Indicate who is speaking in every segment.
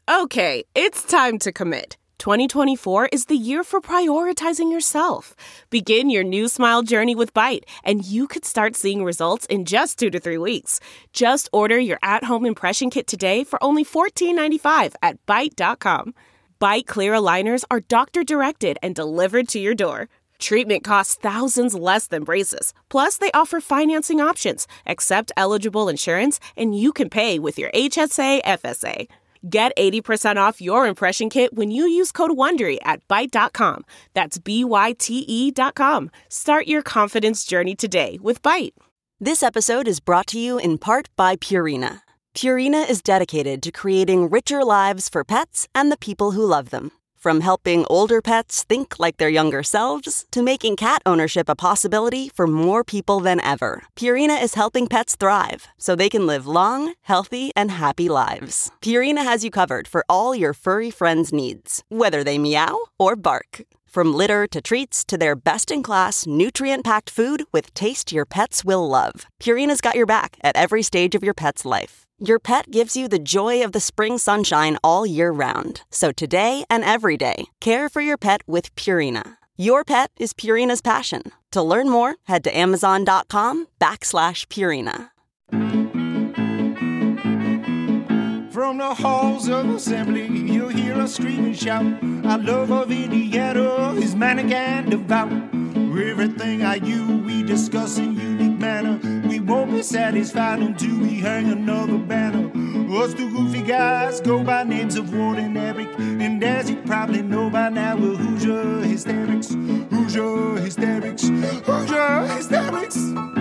Speaker 1: Okay, it's time to commit. 2024 is the year for prioritizing yourself. Begin your new smile journey with Byte, and you could start seeing results in just 2 to 3 weeks. Just order your at-home impression kit today for only $14.95 at Byte.com. Byte Clear aligners are doctor-directed and delivered to your door. Treatment costs thousands less than braces. Plus, they offer financing options, accept eligible insurance, and you can pay with your HSA FSA. Get 80% off your impression kit when you use code WONDERY at Byte.com. That's BYTE.com. Start your confidence journey today with Byte.
Speaker 2: This episode is brought to you in part by Purina. Purina is dedicated to creating richer lives for pets and the people who love them. From helping older pets think like their younger selves to making cat ownership a possibility for more people than ever, Purina is helping pets thrive so they can live long, healthy, and happy lives. Purina has you covered for all your furry friends' needs, whether they meow or bark. From litter to treats to their best-in-class, nutrient-packed food with taste your pets will love, Purina's got your back at every stage of your pet's life. Your pet gives you the joy of the spring sunshine all year round. So today and every day, care for your pet with Purina. Your pet is Purina's passion. To learn more, head to Amazon.com/Purina.
Speaker 3: From the halls of assembly, you'll hear us scream and shout. Our love of Indiana is manic and devout. Everything we discuss in unique manner. We won't be satisfied until we hang another banner. Us two goofy guys go by names of Ward and Eric. And as you probably know by now, we're Hoosier Hysterics. Hoosier Hysterics. Hoosier Hysterics.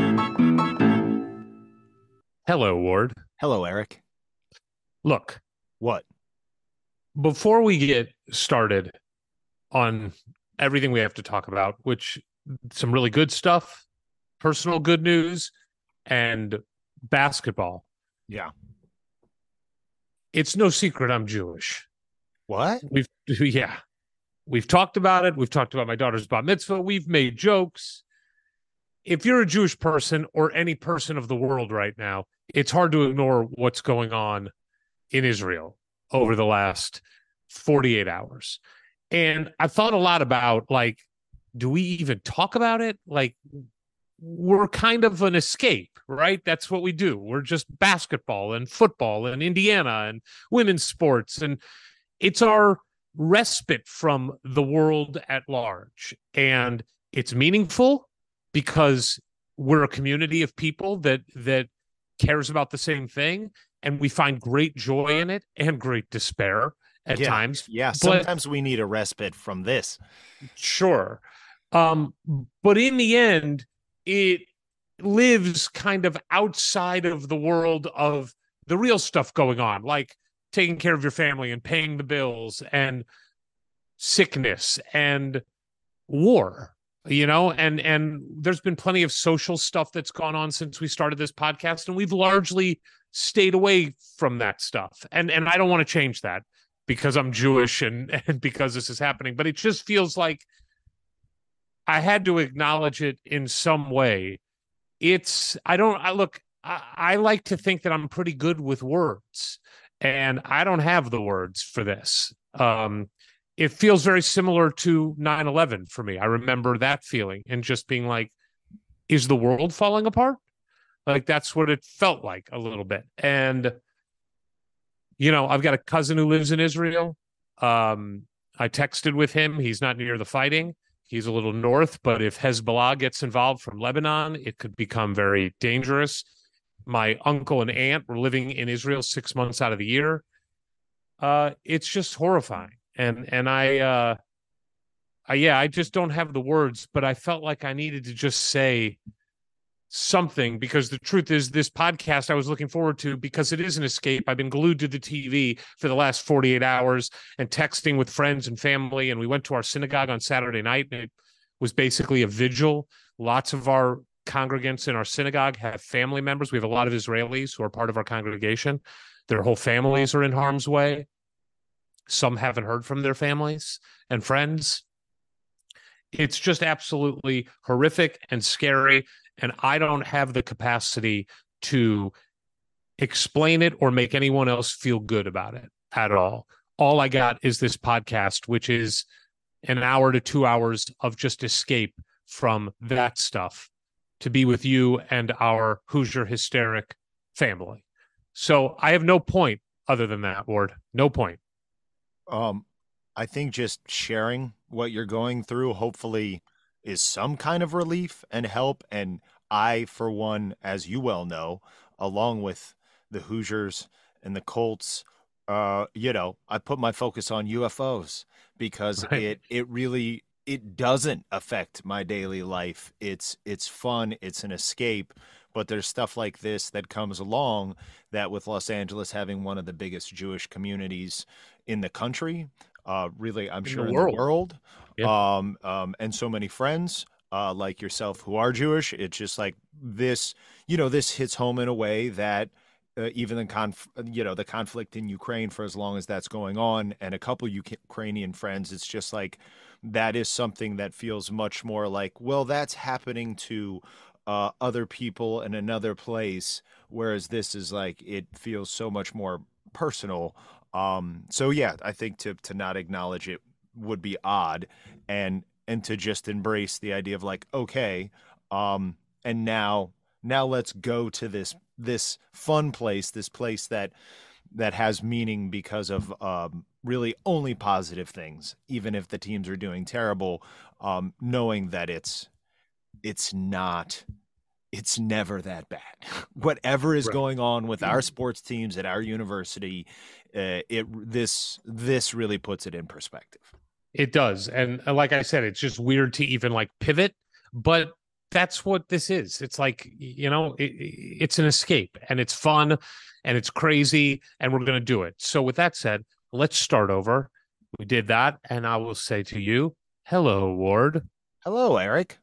Speaker 4: Hello, Ward.
Speaker 5: Hello, Eric.
Speaker 4: Look.
Speaker 5: What?
Speaker 4: Before we get started on everything we have to talk about, which some really good stuff, personal good news, and basketball.
Speaker 5: Yeah.
Speaker 4: It's no secret I'm Jewish.
Speaker 5: What?
Speaker 4: We've talked about it. We've talked about my daughter's bat mitzvah. We've made jokes. If you're a Jewish person or any person of the world right now, it's hard to ignore what's going on in Israel over the last 48 hours. And I thought a lot about, like, do we even talk about it? Like, we're kind of an escape, right? That's what we do. We're just basketball and football and Indiana and women's sports. And it's our respite from the world at large. And it's meaningful because we're a community of people that cares about the same thing. And we find great joy in it and great despair at times.
Speaker 5: Yeah, sometimes we need a respite from this.
Speaker 4: Sure. But in the end, it lives kind of outside of the world of the real stuff going on, like taking care of your family and paying the bills and sickness and war, and there's been plenty of social stuff that's gone on since we started this podcast, and we've largely stayed away from that stuff. And I don't want to change that because I'm Jewish and because this is happening, but it just feels like I had to acknowledge it in some way. I like to think that I'm pretty good with words, and I don't have the words for this. It feels very similar to 9/11 for me. I remember that feeling and just being like, is the world falling apart? Like, that's what it felt like a little bit. And, I've got a cousin who lives in Israel. I texted with him. He's not near the fighting. He's a little north, but if Hezbollah gets involved from Lebanon, it could become very dangerous. My uncle and aunt were living in Israel 6 months out of the year. It's just horrifying. And I just don't have the words, but I felt like I needed to just say something, because the truth is, this podcast I was looking forward to because it is an escape. I've been glued to the TV for the last 48 hours and texting with friends and family. And we went to our synagogue on Saturday night, and it was basically a vigil. Lots of our congregants in our synagogue have family members. We have a lot of Israelis who are part of our congregation. Their whole families are in harm's way. Some haven't heard from their families and friends. It's just absolutely horrific and scary. And I don't have the capacity to explain it or make anyone else feel good about it. at all. All I got is this podcast, which is an hour to 2 hours of just escape from that stuff to be with you and our Hoosier Hysteric family. So I have no point other than that, Ward. No point.
Speaker 5: I think just sharing what you're going through hopefully is some kind of relief and help. And I, for one, as you well know, along with the Hoosiers and the Colts, I put my focus on UFOs because
Speaker 4: Right.
Speaker 5: it doesn't affect my daily life. It's fun, it's an escape, but there's stuff like this that comes along that with Los Angeles having one of the biggest Jewish communities in the country, really, I'm sure in the world,
Speaker 4: Yeah.
Speaker 5: and so many friends like yourself who are Jewish, it's just like this, this hits home in a way that even the conflict in Ukraine, for as long as that's going on, and a couple Ukrainian friends, it's just like that is something that feels much more like, well, that's happening to other people in another place, whereas this is like it feels so much more personal. So yeah, I think to not acknowledge it would be odd, and to just embrace the idea of like, okay, and now let's go to this fun place, this place that has meaning because of really only positive things, even if the teams are doing terrible, knowing that it's never that bad. Whatever is
Speaker 4: Right.
Speaker 5: going on with our sports teams at our university, this really puts it in perspective.
Speaker 4: It does. And like I said, it's just weird to even like pivot, but that's what this is. It's like, it's an escape and it's fun and it's crazy and we're going to do it. So with that said, let's start over. We did that. And I will say to you, hello, Ward.
Speaker 5: Hello, Eric.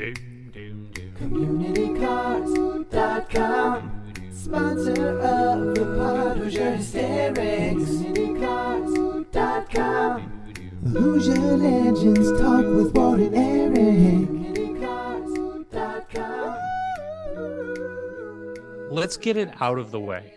Speaker 6: CommunityCars.com, sponsor of the pod, Hoosier Hysterics. CommunityCars.com, Hoosier Legends talk with Ward and Eric. CommunityCars.com.
Speaker 4: Let's get it out of the way.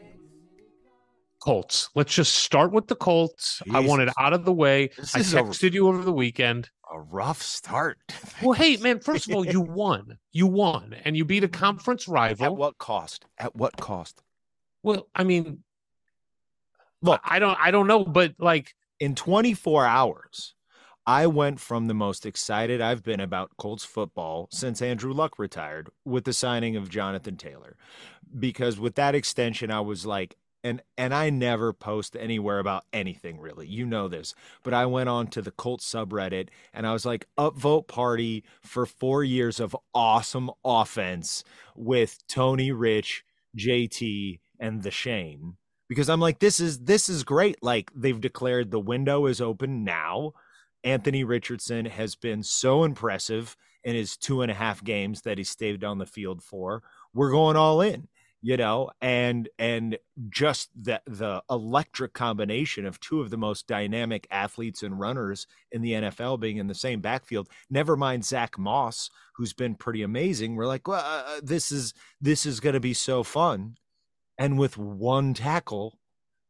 Speaker 4: Colts. Let's just start with the Colts. I want it
Speaker 5: Jesus.
Speaker 4: out of the way.
Speaker 5: This
Speaker 4: I
Speaker 5: is
Speaker 4: texted you over the weekend.
Speaker 5: a rough start.
Speaker 4: Well, hey, man, first of all, you won. You won. And you beat a conference rival.
Speaker 5: At what cost? At what cost?
Speaker 4: Well, I mean,
Speaker 5: Look,
Speaker 4: I don't know, but like
Speaker 5: in 24 hours, I went from the most excited I've been about Colts football since Andrew Luck retired with the signing of Jonathan Taylor. Because with that extension, I was like, and I never post anywhere about anything really, you know this, but I went on to the Colts subreddit and I was like, upvote party for 4 years of awesome offense with Tony, Rich, JT, and the Shane. Because I'm like, this is great. Like, they've declared the window is open now. Anthony Richardson has been so impressive in his 2.5 games that he stayed on the field for. We're going all in, and just the electric combination of two of the most dynamic athletes and runners in the NFL being in the same backfield. Never mind Zach Moss, who's been pretty amazing. We're like, well, this is going to be so fun. And with one tackle,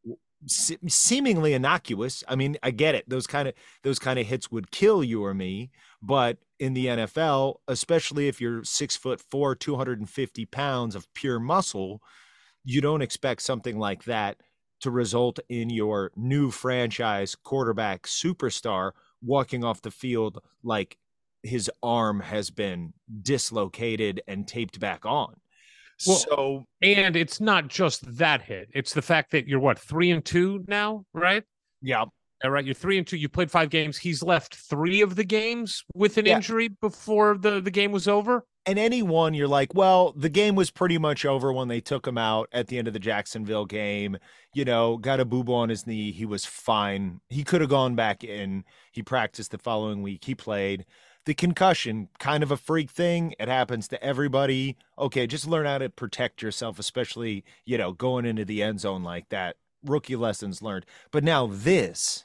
Speaker 5: seemingly innocuous. I mean, I get it. Those kind of hits would kill you or me, but in the NFL, especially if you're 6'4", 250 pounds of pure muscle, you don't expect something like that to result in your new franchise quarterback superstar walking off the field like his arm has been dislocated and taped back on.
Speaker 4: Well, and it's not just that hit. It's the fact that you're 3-2 now, right?
Speaker 5: Yeah.
Speaker 4: All right. You're 3-2. You played 5 games. He's left 3 of the games with an injury before the game was over.
Speaker 5: And anyone, you're like, well, the game was pretty much over when they took him out at the end of the Jacksonville game. Got a boo-boo on his knee. He was fine. He could have gone back in. He practiced the following week. He played. The concussion, kind of a freak thing. It happens to everybody. Okay, just learn how to protect yourself, especially, going into the end zone like that. Rookie lessons learned. But now this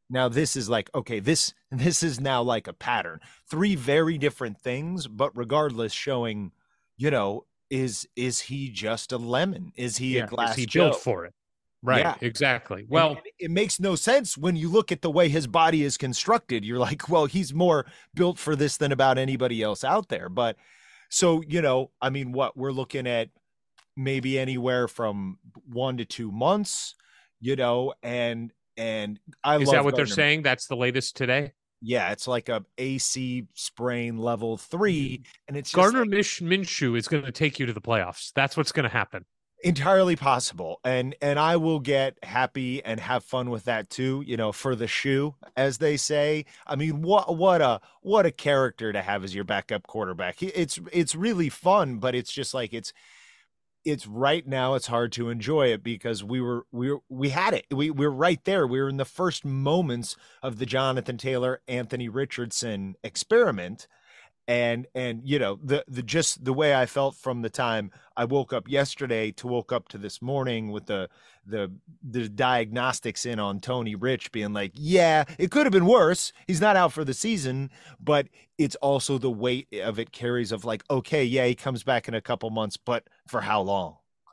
Speaker 5: is like, okay, this is now like a pattern. 3 very different things, but regardless showing, is he just a lemon? Is he a glass
Speaker 4: Is he
Speaker 5: Joe?
Speaker 4: built for it? Right.
Speaker 5: Yeah.
Speaker 4: Exactly. Well,
Speaker 5: and it makes no sense when you look at the way his body is constructed. You're like, well, he's more built for this than about anybody else out there. But so, I mean, what we're looking at maybe anywhere from 1 to 2 months, and I love
Speaker 4: is that what they're
Speaker 5: Gardner.
Speaker 4: saying? That's the latest today?
Speaker 5: Yeah, it's like a AC sprain level 3, and it's just
Speaker 4: Gardner Minshew is going to take you to the playoffs. That's what's going to happen.
Speaker 5: entirely possible, and I will get happy and have fun with that too, for the shoe, as they say. I mean, what a character to have as your backup quarterback. It's really fun, but it's just like it's right now it's hard to enjoy it because we had it. We're right there. We were in the first moments of the Jonathan Taylor, Anthony Richardson experiment. And the just the way I felt from the time I woke up yesterday to woke up to this morning with the diagnostics in on Tony Rich being like, yeah, it could have been worse. He's not out for the season, but it's also the weight of it carries of like, okay, yeah, he comes back in a couple months, but for how long?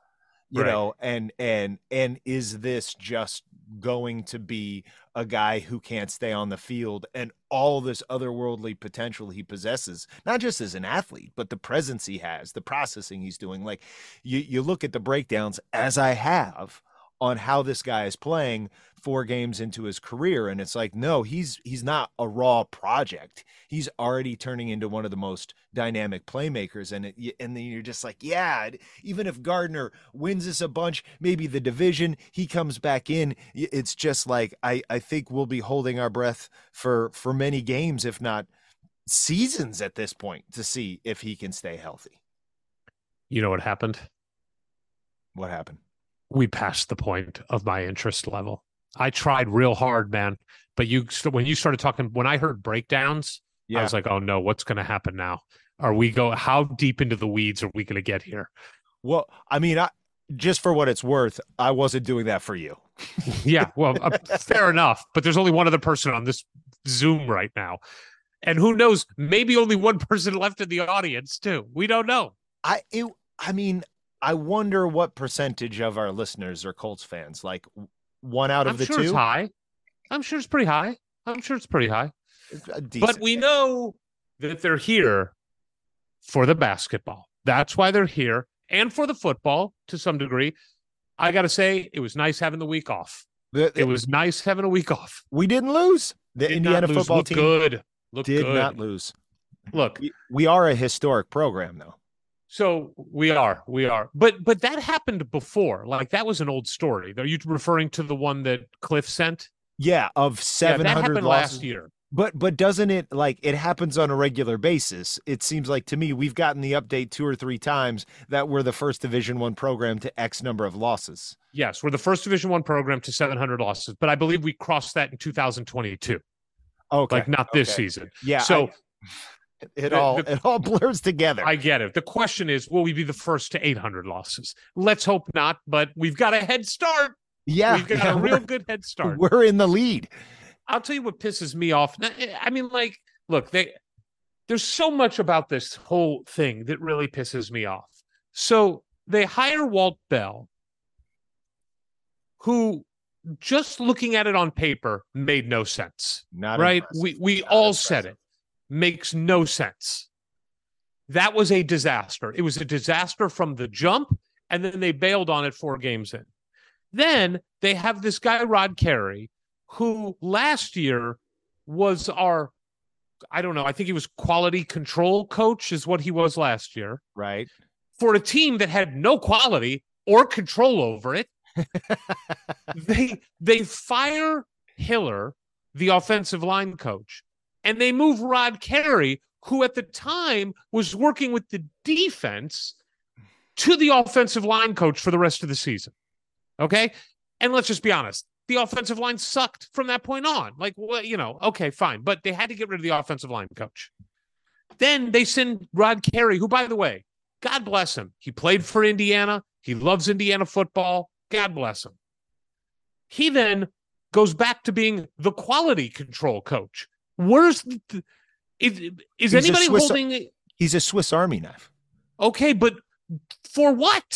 Speaker 5: And is this just going to be a guy who can't stay on the field and all this otherworldly potential he possesses, not just as an athlete, but the presence he has, the processing he's doing? Like you look at the breakdowns, as I have, on how this guy is playing 4 games into his career. And it's like, no, he's not a raw project. He's already turning into one of the most dynamic playmakers. And then you're just like, yeah, even if Gardner wins us a bunch, maybe the division, he comes back in. It's just like, I think we'll be holding our breath for many games, if not seasons at this point, to see if he can stay healthy.
Speaker 4: You know what happened?
Speaker 5: What happened?
Speaker 4: We passed the point of my interest level. I tried real hard, man. But when you started talking, when I heard breakdowns, I was like, oh no, what's going to happen now? How deep into the weeds are we going to get here?
Speaker 5: Well, I mean, just for what it's worth, I wasn't doing that for you.
Speaker 4: Yeah, well, fair enough. But there's only one other person on this Zoom right now. And who knows, maybe only one person left in the audience too. We don't know.
Speaker 5: I wonder what percentage of our listeners are Colts fans. Like 1 out of the 2?
Speaker 4: It's high. I'm sure it's pretty high. But we know that they're here for the basketball. That's why they're here, and for the football to some degree. I got to say, it was nice having the week off. It was nice having a week off.
Speaker 5: We didn't lose. The Indiana football team
Speaker 4: did
Speaker 5: not lose.
Speaker 4: Look,
Speaker 5: we are a historic program, though.
Speaker 4: So we are. But that happened before. Like, that was an old story. Are you referring to the one that Cliff sent?
Speaker 5: Yeah, of 700
Speaker 4: that happened
Speaker 5: losses
Speaker 4: last year.
Speaker 5: But doesn't it, like, it happens on a regular basis? It seems like to me we've gotten the update 2 or 3 times that we're the first Division I program to X number of losses.
Speaker 4: Yes, we're the first Division I program to 700 losses, but I believe we crossed that in 2022.
Speaker 5: Okay,
Speaker 4: like not this season.
Speaker 5: Yeah.
Speaker 4: So
Speaker 5: it all blurs together.
Speaker 4: I get it. The question is, will we be the first to 800 losses? Let's hope not, but we've got a head start.
Speaker 5: Yeah,
Speaker 4: we've got a real good head start.
Speaker 5: We're in the lead.
Speaker 4: I'll tell you what pisses me off. I mean, like, look, there's so much about this whole thing that really pisses me off. So they hire Walt Bell, who, just looking at it on paper, made no sense.
Speaker 5: Not
Speaker 4: right.
Speaker 5: Impressive.
Speaker 4: We all said it. Makes no sense. That was a disaster. It was a disaster from the jump, and then they bailed on it 4 games in. Then they have this guy, Rod Carey, who last year was our, I don't know, I think he was quality control coach is what he was last year.
Speaker 5: Right.
Speaker 4: For a team that had no quality or control over it. They fire Hiller, the offensive line coach, and they move Rod Carey, who at the time was working with the defense, to the offensive line coach for the rest of the season. Okay? And let's just be honest. The offensive line sucked from that point on. Like, well, okay, fine. But they had to get rid of the offensive line coach. Then they send Rod Carey, who, by the way, God bless him. He played for Indiana. He loves Indiana football. God bless him. He then goes back to being the quality control coach. Where's is anybody holding?
Speaker 5: He's a Swiss Army knife.
Speaker 4: Okay, but for what?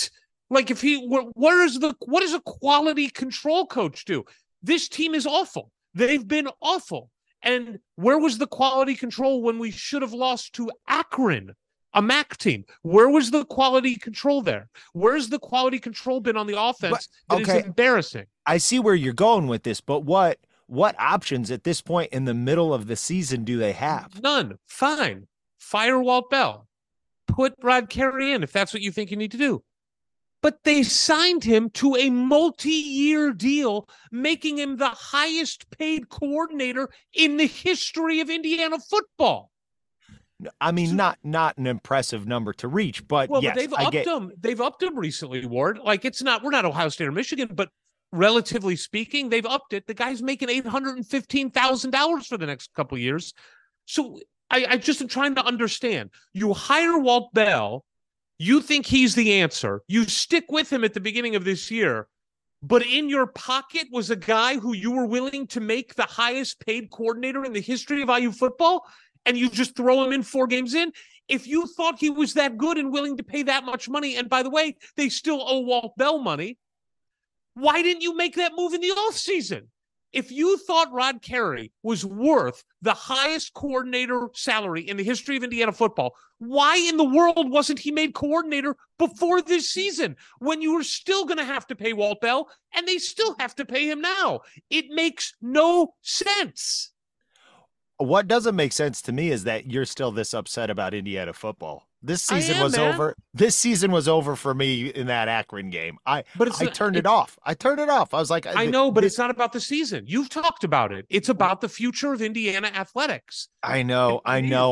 Speaker 4: Like if what does a quality control coach do? This team is awful. They've been awful. And where was the quality control when we should have lost to Akron, a MAC team? Where was the quality control there? Where's the quality control been on the offense? That is embarrassing.
Speaker 5: I see where you're going with this, but what options at this point in the middle of the season do they have?
Speaker 4: None. Fine. Fire Walt Bell. Put Rod Carey in if that's what you think you need to do. But they signed him to a multi-year deal, making him the highest paid coordinator in the history of Indiana football.
Speaker 5: I mean, not an impressive number to reach, but yes,
Speaker 4: They've upped him recently, Ward. Like we're not Ohio State or Michigan, but relatively speaking, they've upped it. The guy's making $815,000 for the next couple of years. So I just am trying to understand. You hire Walt Bell. You think he's the answer. You stick with him at the beginning of this year, but in your pocket was a guy who you were willing to make the highest paid coordinator in the history of IU football, and you just throw him in 4 games in? If you thought he was that good and willing to pay that much money, and by the way, they still owe Walt Bell money, why didn't you make that move in the offseason? If you thought Rod Carey was worth the highest coordinator salary in the history of Indiana football, why in the world wasn't he made coordinator before this season when you were still going to have to pay Walt Bell and they still have to pay him now? It makes no sense.
Speaker 5: What doesn't make sense to me is that you're still this upset about Indiana football. This season was over. This season was over for me in that Akron game. I turned it off. I was like,
Speaker 4: I know, but it's not about the season. You've talked about it. It's about the future of Indiana athletics.
Speaker 5: I know.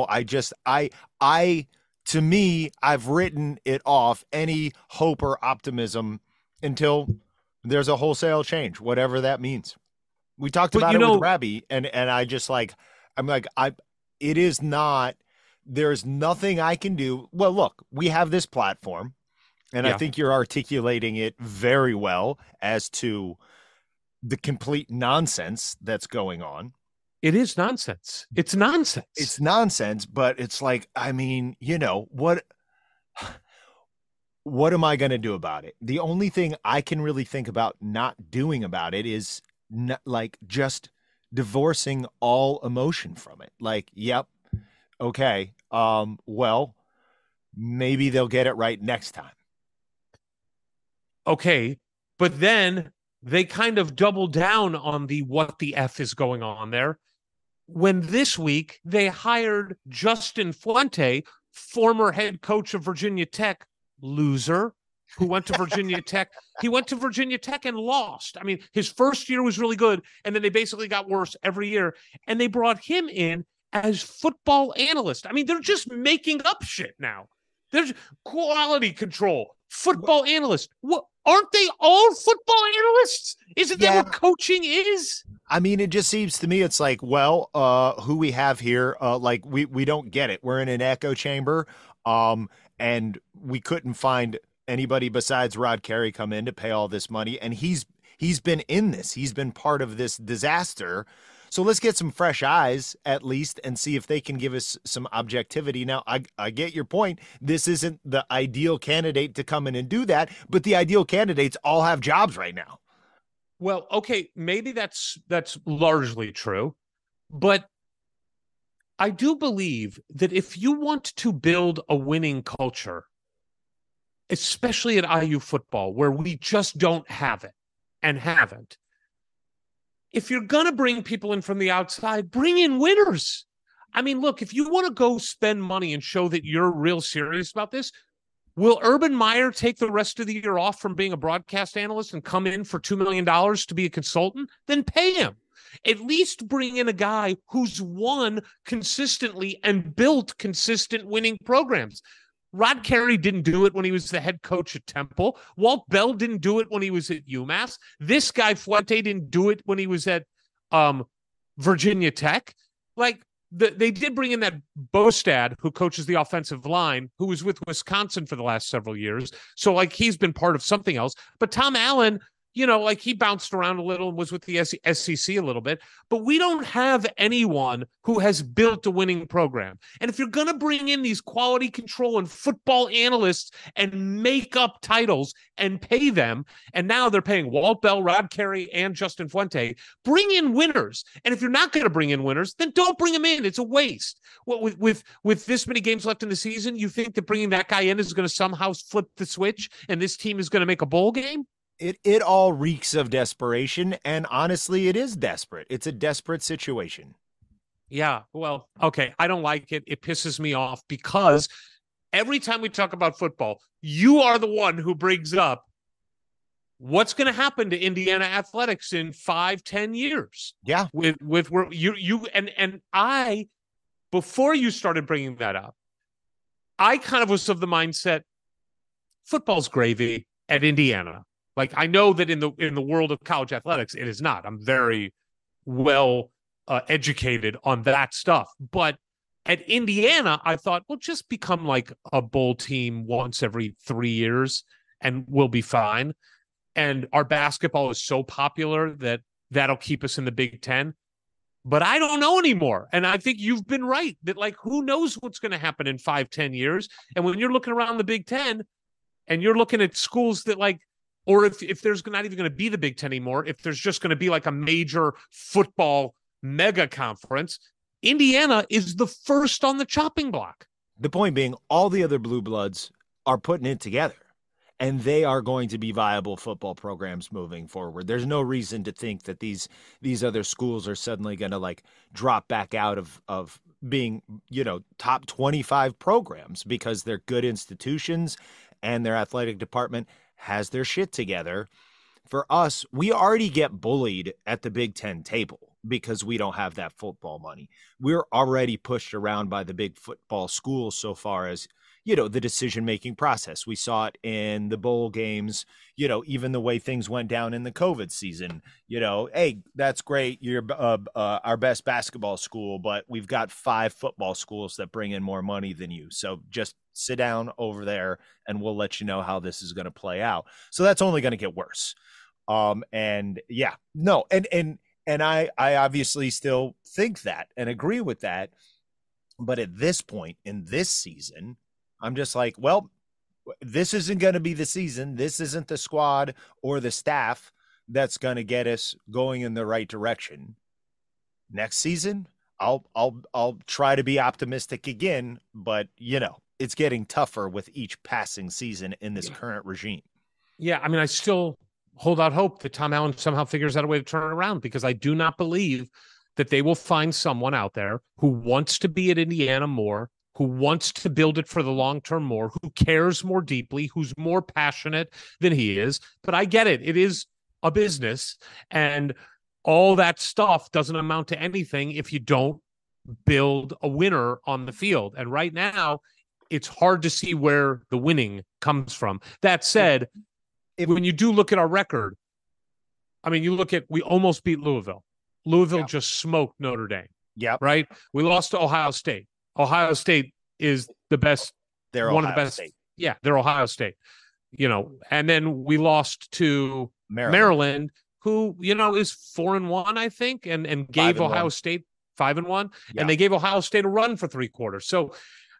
Speaker 5: To me, I've written it off, any hope or optimism, until there's a wholesale change, whatever that means. We talked about it with Rabbi, and I just it is not. There's nothing I can do. Well, look, we have this platform, and I think you're articulating it very well as to the complete nonsense that's going on.
Speaker 4: It is nonsense. It's nonsense.
Speaker 5: It's nonsense, but it's like, I mean, what am I going to do about it? The only thing I can really think about not doing about it is just divorcing all emotion from it. Like, yep. Okay. Well, maybe they'll get it right next time.
Speaker 4: Okay. But then they kind of double down on what the F is going on there. When this week they hired Justin Fuente, former head coach of Virginia Tech, loser, who went to Virginia Tech. He went to Virginia Tech and lost. I mean, his first year was really good, and then they basically got worse every year. And they brought him in as football analyst. I mean, they're just making up shit now. There's quality control, football analyst. What, aren't they all football analysts? Isn't that what coaching is?
Speaker 5: I mean, it just seems to me it's like, well, who we have here, we don't get it. We're in an echo chamber, and we couldn't find anybody besides Rod Carey come in to pay all this money, and he's been in this. He's been part of this disaster. So let's get some fresh eyes at least and see if they can give us some objectivity. Now, I get your point. This isn't the ideal candidate to come in and do that, but the ideal candidates all have jobs right now.
Speaker 4: Well, okay, maybe that's largely true, but I do believe that if you want to build a winning culture, especially at IU football, where we just don't have it and haven't, if you're going to bring people in from the outside, bring in winners. I mean, look, if you want to go spend money and show that you're real serious about this, will Urban Meyer take the rest of the year off from being a broadcast analyst and come in for $2 million to be a consultant? Then pay him. At least bring in a guy who's won consistently and built consistent winning programs. Rod Carey didn't do it when he was the head coach at Temple. Walt Bell didn't do it when he was at UMass. This guy Fuente didn't do it when he was at Virginia Tech. Like, they did bring in that Bostad, who coaches the offensive line, who was with Wisconsin for the last several years. So, like, he's been part of something else. But Tom Allen, like he bounced around a little and was with the SEC a little bit, but we don't have anyone who has built a winning program. And if you're going to bring in these quality control and football analysts and make up titles and pay them, and now they're paying Walt Bell, Rod Carey, and Justin Fuente, bring in winners. And if you're not going to bring in winners, then don't bring them in. It's a waste. With this many games left in the season, you think that bringing that guy in is going to somehow flip the switch and this team is going to make a bowl game?
Speaker 5: It all reeks of desperation, and honestly, it is desperate. It's a desperate situation.
Speaker 4: Yeah, well, okay, I don't like it. It pisses me off because every time we talk about football, you are the one who brings up what's going to happen to Indiana athletics in 5-10 years.
Speaker 5: Yeah,
Speaker 4: with where you and I, before you started bringing that up, I kind of was of the mindset football's gravy at Indiana. Like, I know that in the world of college athletics, it is not. I'm very well educated on that stuff. But at Indiana, I thought, well, just become like a bowl team once every 3 years and we'll be fine. And our basketball is so popular that that'll keep us in the Big Ten. But I don't know anymore. And I think you've been right that, like, who knows what's going to happen in 5-10 years. And when you're looking around the Big Ten and you're looking at schools that, like, or if there's not even going to be the Big Ten anymore, if there's just going to be like a major football mega conference, Indiana is the first on the chopping block.
Speaker 5: The point being, all the other blue bloods are putting it together, and they are going to be viable football programs moving forward. There's no reason to think that these other schools are suddenly going to like drop back out of being, top 25 programs, because they're good institutions and their athletic department has their shit together. For us, we already get bullied at the Big Ten table because we don't have that football money. We're already pushed around by the big football schools so far as, the decision-making process. We saw it in the bowl games, even the way things went down in the COVID season. Hey, that's great. You're our best basketball school, but we've got 5 football schools that bring in more money than you. So just sit down over there and we'll let you know how this is going to play out. So that's only going to get worse. And I obviously still think that and agree with that. But at this point in this season, I'm just like, well, this isn't going to be the season. This isn't the squad or the staff that's going to get us going in the right direction. Next season, I'll try to be optimistic again, but it's getting tougher with each passing season in this current regime.
Speaker 4: Yeah, I mean, I still hold out hope that Tom Allen somehow figures out a way to turn it around, because I do not believe that they will find someone out there who wants to be at Indiana more, who wants to build it for the long term more, who cares more deeply, who's more passionate than he is. But I get it. It is a business, and all that stuff doesn't amount to anything if you don't build a winner on the field. And right now, it's hard to see where the winning comes from. That said, when you do look at our record, I mean, we almost beat Louisville. Louisville just smoked Notre Dame.
Speaker 5: Yeah.
Speaker 4: Right? We lost to Ohio State. Ohio State is the best.
Speaker 5: They're
Speaker 4: one
Speaker 5: Ohio
Speaker 4: of the best.
Speaker 5: State.
Speaker 4: Yeah, they're Ohio State. And then we lost to Maryland, who, is 4-1, I think, and gave Ohio State 5-1. Yeah. And they gave Ohio State a run for 3 quarters. So,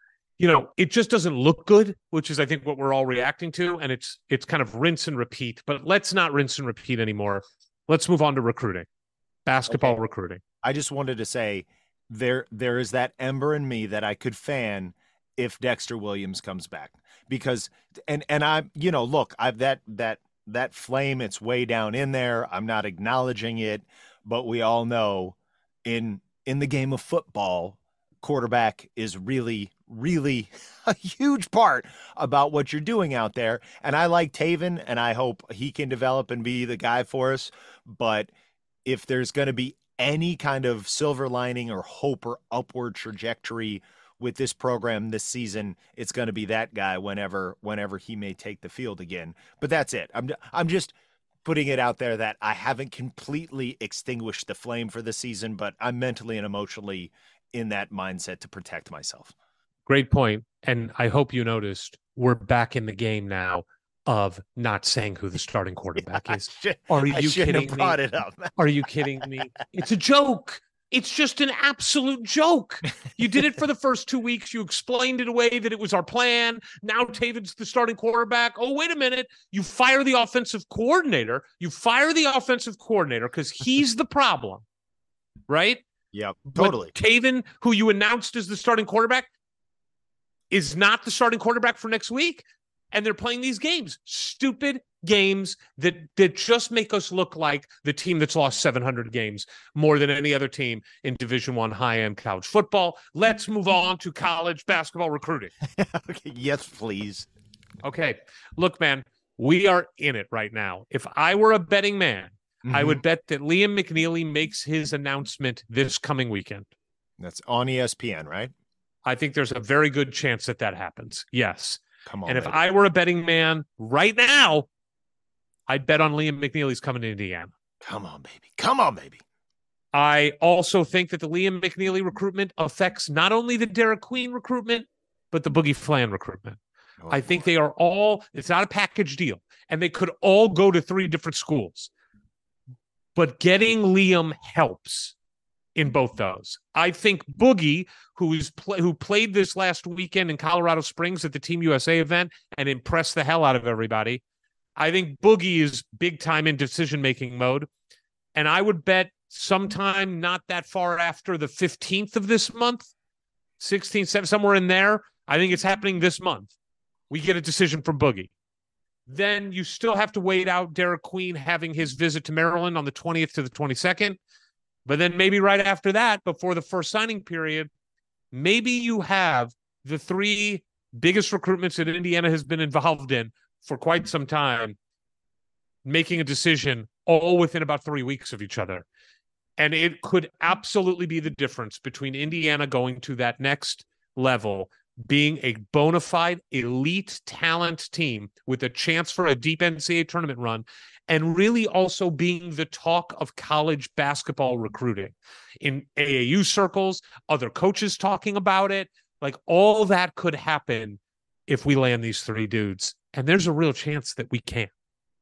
Speaker 4: it just doesn't look good, which is, I think, what we're all reacting to. And it's kind of rinse and repeat, but let's not rinse and repeat anymore. Let's move on to recruiting, basketball recruiting.
Speaker 5: I just wanted to say there is that ember in me that I could fan if Dexter Williams comes back, because, and I, look, I've that flame, it's way down in there. I'm not acknowledging it, but we all know in the game of football, quarterback is really, really a huge part about what you're doing out there. And I like Taven, and I hope he can develop and be the guy for us. But if there's going to be any kind of silver lining or hope or upward trajectory with this program this season, it's going to be that guy whenever he may take the field again. But that's it. I'm just putting it out there that I haven't completely extinguished the flame for the season, but I'm mentally and emotionally in that mindset to protect myself.
Speaker 4: Great point. And I hope you noticed we're back in the game now of not saying who the starting quarterback is.
Speaker 5: Are you kidding me? Brought it up.
Speaker 4: Are you kidding me? It's a joke. It's just an absolute joke. You did it for the first 2 weeks. You explained it away that it was our plan. Now Taven's the starting quarterback. Oh, wait a minute. You fire the offensive coordinator. Because he's the problem, right?
Speaker 5: Yep, totally.
Speaker 4: But Taven, who you announced as the starting quarterback, is not the starting quarterback for next week. And they're playing these games, stupid games that just make us look like the team that's lost 700 games more than any other team in Division I high-end college football. Let's move on to college basketball recruiting.
Speaker 5: Okay, yes, please.
Speaker 4: Okay. Look, man, we are in it right now. If I were a betting man, I would bet that Liam McNeely makes his announcement this coming weekend.
Speaker 5: That's on ESPN, right?
Speaker 4: I think there's a very good chance that happens. Yes.
Speaker 5: Come on,
Speaker 4: and if
Speaker 5: baby.
Speaker 4: I were a betting man right now, I'd bet on Liam McNeely's coming to Indiana.
Speaker 5: Come on, baby. Come on, baby.
Speaker 4: I also think that the Liam McNeely recruitment affects not only the Derek Queen recruitment, but the Boogie Flan recruitment. Oh, I think they are all, it's not a package deal, and they could all go to 3 different schools. But getting Liam helps in both those. I think Boogie, who played this last weekend in Colorado Springs at the Team USA event and impressed the hell out of everybody, I think Boogie is big time in decision-making mode. And I would bet sometime not that far after the 15th of this month, 16th, 17th, somewhere in there, I think it's happening this month, we get a decision from Boogie. Then you still have to wait out Derek Queen having his visit to Maryland on the 20th to the 22nd. But then maybe right after that, before the first signing period, maybe you have the 3 biggest recruitments that Indiana has been involved in for quite some time, making a decision all within about 3 weeks of each other. And it could absolutely be the difference between Indiana going to that next level, being a bona fide elite talent team with a chance for a deep NCAA tournament run, and really also being the talk of college basketball recruiting in AAU circles, other coaches talking about it. Like, all that could happen if we land these 3 dudes. And there's a real chance that we can.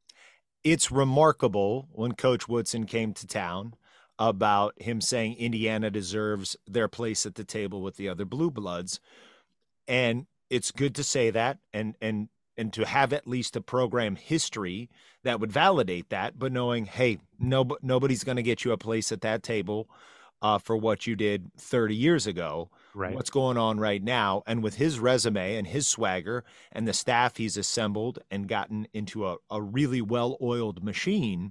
Speaker 5: It's remarkable when Coach Woodson came to town about him saying Indiana deserves their place at the table with the other blue bloods. And it's good to say that and to have at least a program history that would validate that, but knowing, hey, nobody's going to get you a place at that table for what you did 30 years ago.
Speaker 4: Right.
Speaker 5: What's going on right now. And with his resume and his swagger and the staff he's assembled and gotten into a really well-oiled machine,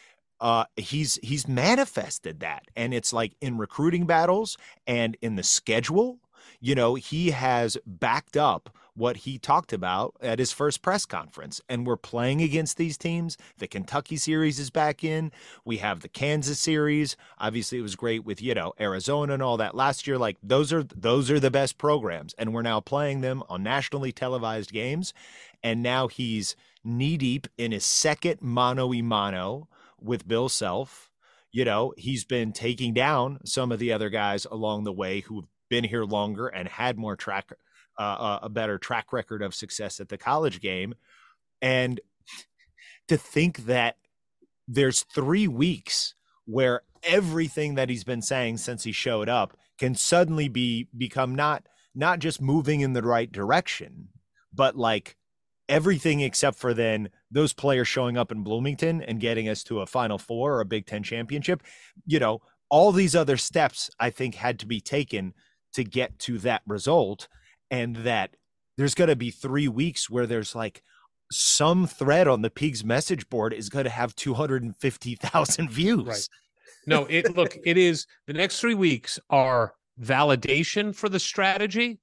Speaker 5: he's manifested that. And it's like in recruiting battles and in the schedule, you know, he has backed up what he talked about at his first press conference. And we're playing against these teams. The Kentucky series is back in. We have the Kansas series. Obviously, it was great with, you know, Arizona and all that last year. Like, those are the best programs. And we're now playing them on nationally televised games. And now he's knee-deep in his second mano-a-mano with Bill Self. You know, he's been taking down some of the other guys along the way who've been here longer and had more a better track record of success at the college game. And to think that there's 3 weeks where everything that he's been saying since he showed up can suddenly become not just moving in the right direction, but like everything except for then those players showing up in Bloomington and getting us to a Final Four or a Big Ten championship. You know, all these other steps I think had to be taken to get to that result, and that there's going to be 3 weeks where there's like some thread on the Pigs message board is going to have 250,000 views.
Speaker 4: Right. No, it is, the next 3 weeks are validation for the strategy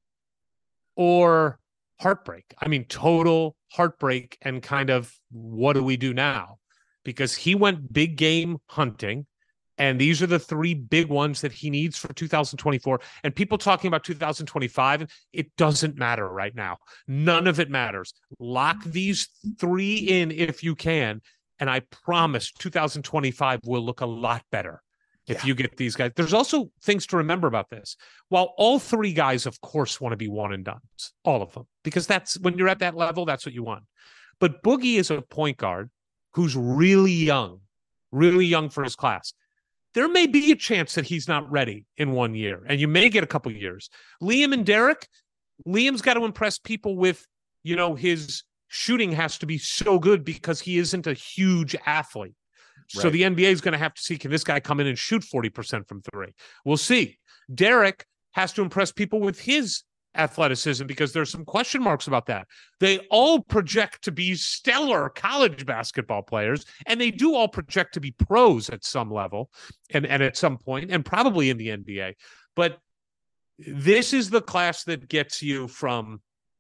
Speaker 4: or heartbreak. I mean, total heartbreak and kind of what do we do now? Because he went big game hunting. And these are the 3 big ones that he needs for 2024. And people talking about 2025, it doesn't matter right now. None of it matters. Lock these 3 in if you can. And I promise 2025 will look a lot better if you get these guys. There's also things to remember about this. While all 3 guys, of course, want to be one and dones, all of them, because that's when you're at that level, that's what you want. But Boogie is a point guard who's really young for his class. There may be a chance that he's not ready in 1 year, and you may get a couple of years. Liam and Derek, Liam's got to impress people with, his shooting has to be so good because he isn't a huge athlete. Right. So the NBA is going to have to see, can this guy come in and shoot 40% from three? We'll see. Derek has to impress people with his athleticism because there's some question marks about that. They all project to be stellar college basketball players, and they do all project to be pros at some level and at some point, and probably in the NBA. But this is the class that gets you from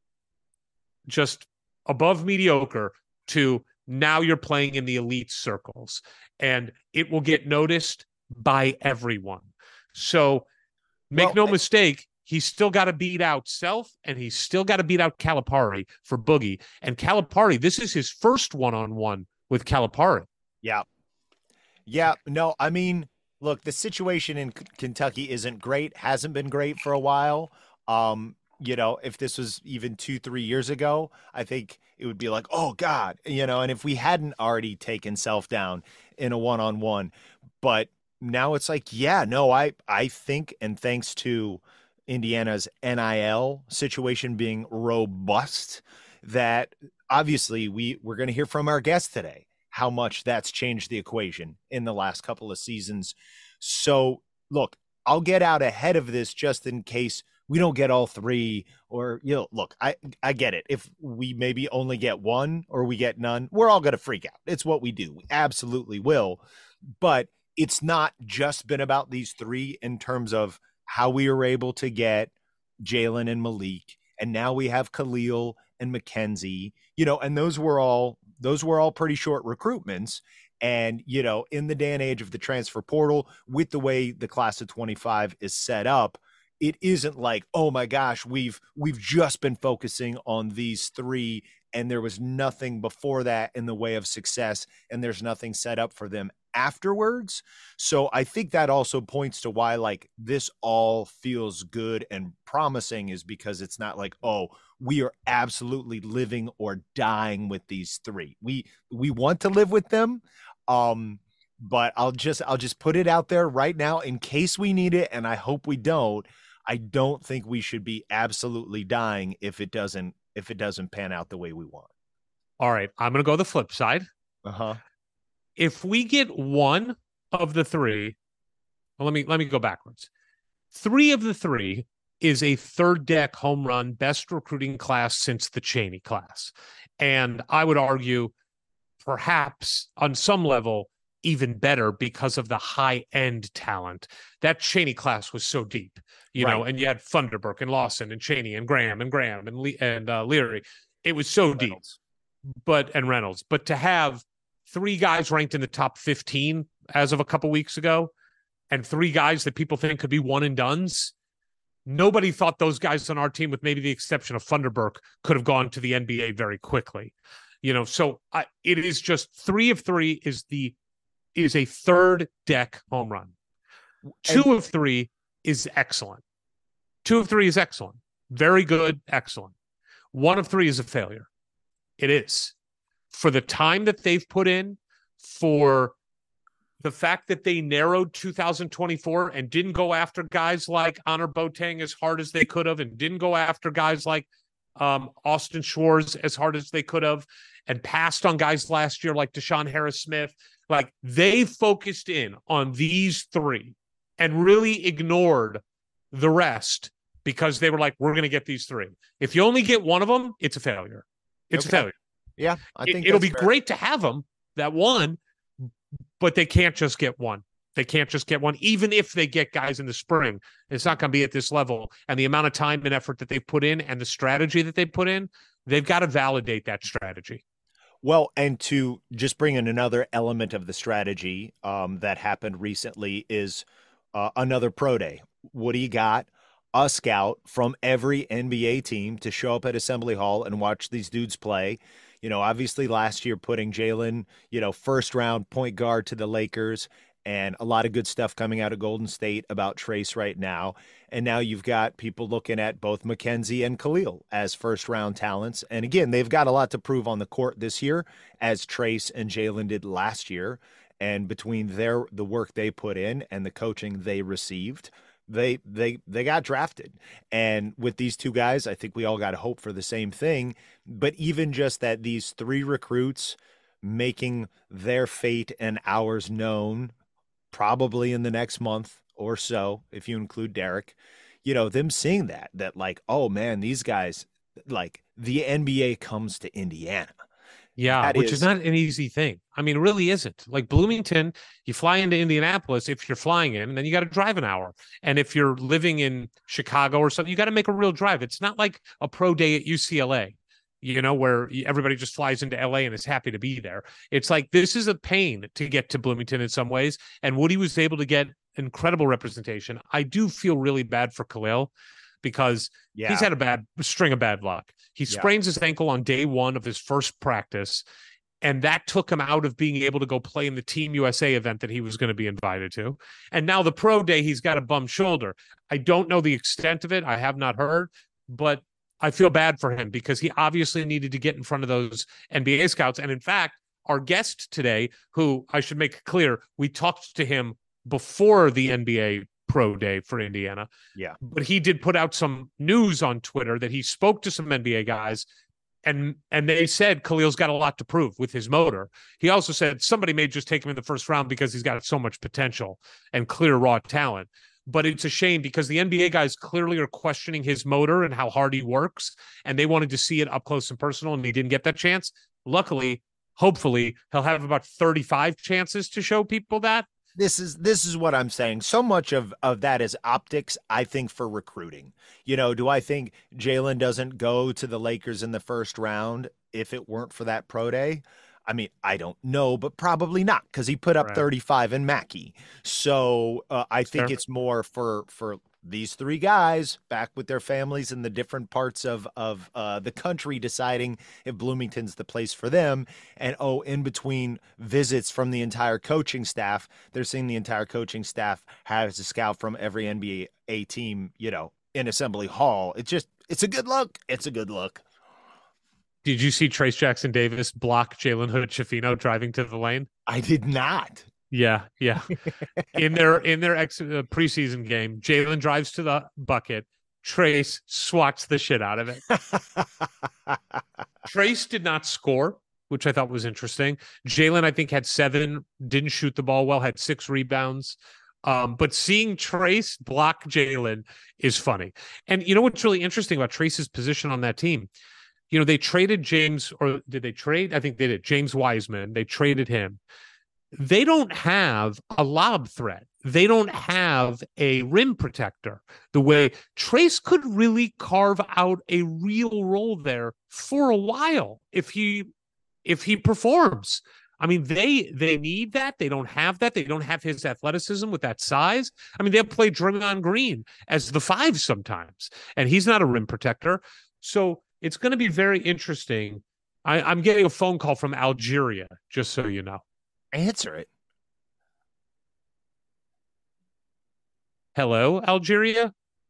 Speaker 4: just above mediocre to now you're playing in the elite circles, and it will get noticed by everyone. So make no mistake, he's still got to beat out Self, and he's still got to beat out Calipari for Boogie. And Calipari, this is his first one-on-one with Calipari.
Speaker 5: Yeah. Yeah. No, I mean, look, the situation in Kentucky isn't great, hasn't been great for a while. If this was even 2-3 years ago, I think it would be like, oh God, and if we hadn't already taken Self down in a one-on-one, but now it's like, yeah, no, I think, and thanks to Indiana's NIL situation being robust, that obviously we're going to hear from our guest today how much that's changed the equation in the last couple of seasons. So look, I'll get out ahead of this just in case we don't get all three, or, look, I get it. If we maybe only get one or we get none, we're all going to freak out. It's what we do. We absolutely will. But it's not just been about these three in terms of how we were able to get Jalen and Malik, and now we have Khalil and Mackenzie, and those were all pretty short recruitments. And, in the day and age of the transfer portal, with the way the class of 25 is set up, it isn't like, oh my gosh, we've just been focusing on these three and there was nothing before that in the way of success, and there's nothing set up for them afterwards. So I think that also points to why, like, this all feels good and promising, is because it's not like, oh, we are absolutely living or dying with these three. We want to live with them. But I'll just put it out there right now in case we need it, and I hope we don't. I don't think we should be absolutely dying if it doesn't pan out the way we want.
Speaker 4: All right, I'm going to go the flip side. If we get one of the three, well, let me go backwards. 3 of the 3 is a third deck home run, best recruiting class since the Chaney class. And I would argue perhaps on some level even better because of the high-end talent. That Chaney class was so deep, and you had Funderburk and Lawson and Chaney and Graham and Leary. It was so deep, and Reynolds. But to have 3 guys ranked in the top 15 as of a couple weeks ago, and 3 guys that people think could be one and dones, nobody thought those guys on our team, with maybe the exception of Funderburk, could have gone to the NBA very quickly. So it is just 3 of 3 is a third deck home run. 2 of 3 is excellent. 2 of 3 is excellent. Very good, excellent. 1 of 3 is a failure. It is. For the time that they've put in, for the fact that they narrowed 2024 and didn't go after guys like Honor Boateng as hard as they could have, and didn't go after guys like Austin Schwartz as hard as they could have, and passed on guys last year like Deshaun Harris-Smith. Like, they focused in on these 3 and really ignored the rest because they were like, we're going to get these 3. If you only get one of them, it's a failure. It's a failure.
Speaker 5: Yeah, I think
Speaker 4: it'll be fair. Great to have them, that one, but they can't just get one. They can't just get one, even if they get guys in the spring. It's not going to be at this level. And the amount of time and effort that they've put in and the strategy that they put in, they've got to validate that strategy.
Speaker 5: Well, and to just bring in another element of the strategy that happened recently is another pro day. Woody got a scout from every NBA team to show up at Assembly Hall and watch these dudes play. Obviously last year putting Jalen, first round point guard to the Lakers, And a lot of good stuff coming out of Golden State about Trayce right now. And now you've got people looking at both McKenzie and Khalil as first-round talents. And again, they've got a lot to prove on the court this year, as Trayce and Jalen did last year. And between the work they put in and the coaching they received, they got drafted. And with these two guys, I think we all got to hope for the same thing. But even just that these three recruits making their fate and ours known probably in the next month or so, if you include Derek, them seeing that like, oh man, these guys, like, the NBA comes to Indiana.
Speaker 4: Yeah, which is not an easy thing. I mean, it really isn't. Like Bloomington, you fly into Indianapolis if you're flying in, and then you got to drive an hour. And if you're living in Chicago or something, you got to make a real drive. It's not like a pro day at UCLA, where everybody just flies into LA and is happy to be there. It's like, this is a pain to get to Bloomington in some ways. And Woody was able to get incredible representation. I do feel really bad for Khalil because he's had a string of bad luck. He sprains his ankle on day one of his first practice, and that took him out of being able to go play in the Team USA event that he was going to be invited to. And now the pro day, he's got a bum shoulder. I don't know the extent of it. I have not heard, but I feel bad for him because he obviously needed to get in front of those NBA scouts. And in fact, our guest today, who I should make clear, we talked to him before the NBA pro day for Indiana.
Speaker 5: Yeah.
Speaker 4: But he did put out some news on Twitter that he spoke to some NBA guys, and they said Khalil's got a lot to prove with his motor. He also said somebody may just take him in the first round because he's got so much potential and clear raw talent. But it's a shame because the NBA guys clearly are questioning his motor and how hard he works, and they wanted to see it up close and personal, and he didn't get that chance. Luckily, hopefully, he'll have about 35 chances to show people that.
Speaker 5: This is what I'm saying. So much of that is optics, I think, for recruiting. Do I think Jalen doesn't go to the Lakers in the first round if it weren't for that pro day? I mean, I don't know, but probably not, because he put up 35 in Mackey. So I think it's more for these three guys back with their families in the different parts of the country deciding if Bloomington's the place for them. And, in between visits from the entire coaching staff, they're seeing the entire coaching staff has a scout from every NBA team, in Assembly Hall. It's a good look. It's a good look.
Speaker 4: Did you see Trayce Jackson-Davis block Jalen Hood-Schifino driving to the lane?
Speaker 5: I did not.
Speaker 4: Yeah. In their preseason game, Jalen drives to the bucket. Trayce swats the shit out of it. Trayce did not score, which I thought was interesting. Jalen, I think, had 7, didn't shoot the ball well, had 6 rebounds. But seeing Trayce block Jalen is funny. And you know what's really interesting about Trace's position on that team? They traded James, or did they trade? I think they did. James Wiseman. They traded him. They don't have a lob threat. They don't have a rim protector the way Trayce could really carve out a real role there for a while if he performs. I mean, they need that. They don't have that. They don't have his athleticism with that size. I mean, they'll play Draymond Green as the 5 sometimes, and he's not a rim protector. So it's going to be very interesting. I'm getting a phone call from Algeria, just so you know.
Speaker 5: Answer it.
Speaker 4: Hello, Algeria?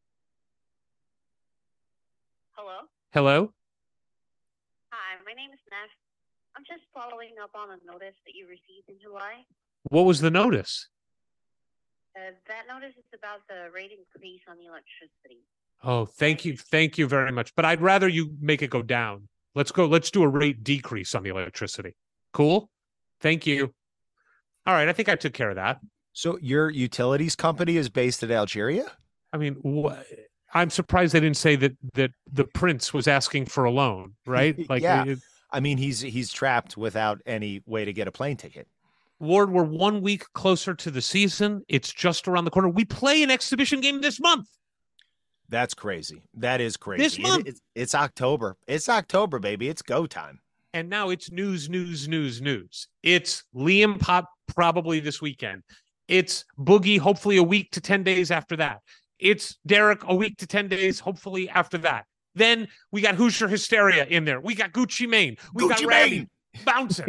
Speaker 4: Hello?
Speaker 7: Hi, my name is Neff. I'm just following up on a notice that you received in July.
Speaker 4: What was the notice?
Speaker 7: That notice is about the rate increase on the electricity.
Speaker 4: Oh, thank you. Thank you very much. But I'd rather you make it go down. Let's do a rate decrease on the electricity. Cool? Thank you. All right. I think I took care of that.
Speaker 5: So your utilities company is based in Algeria?
Speaker 4: I mean, I'm surprised they didn't say that the prince was asking for a loan, right? Like,
Speaker 5: yeah. I mean, he's trapped without any way to get a plane ticket.
Speaker 4: Ward, we're 1 week closer to the season. It's just around the corner. We play an exhibition game this month.
Speaker 5: That's crazy. That is crazy.
Speaker 4: This month.
Speaker 5: It's October. It's October, baby. It's go time.
Speaker 4: And now it's news. It's Liam Pop probably this weekend. It's Boogie hopefully a week to 10 days after that. It's Derek a week to 10 days hopefully after that. Then we got Hoosier Hysteria in there. We got Gucci Mane. We got Rabby. bouncing.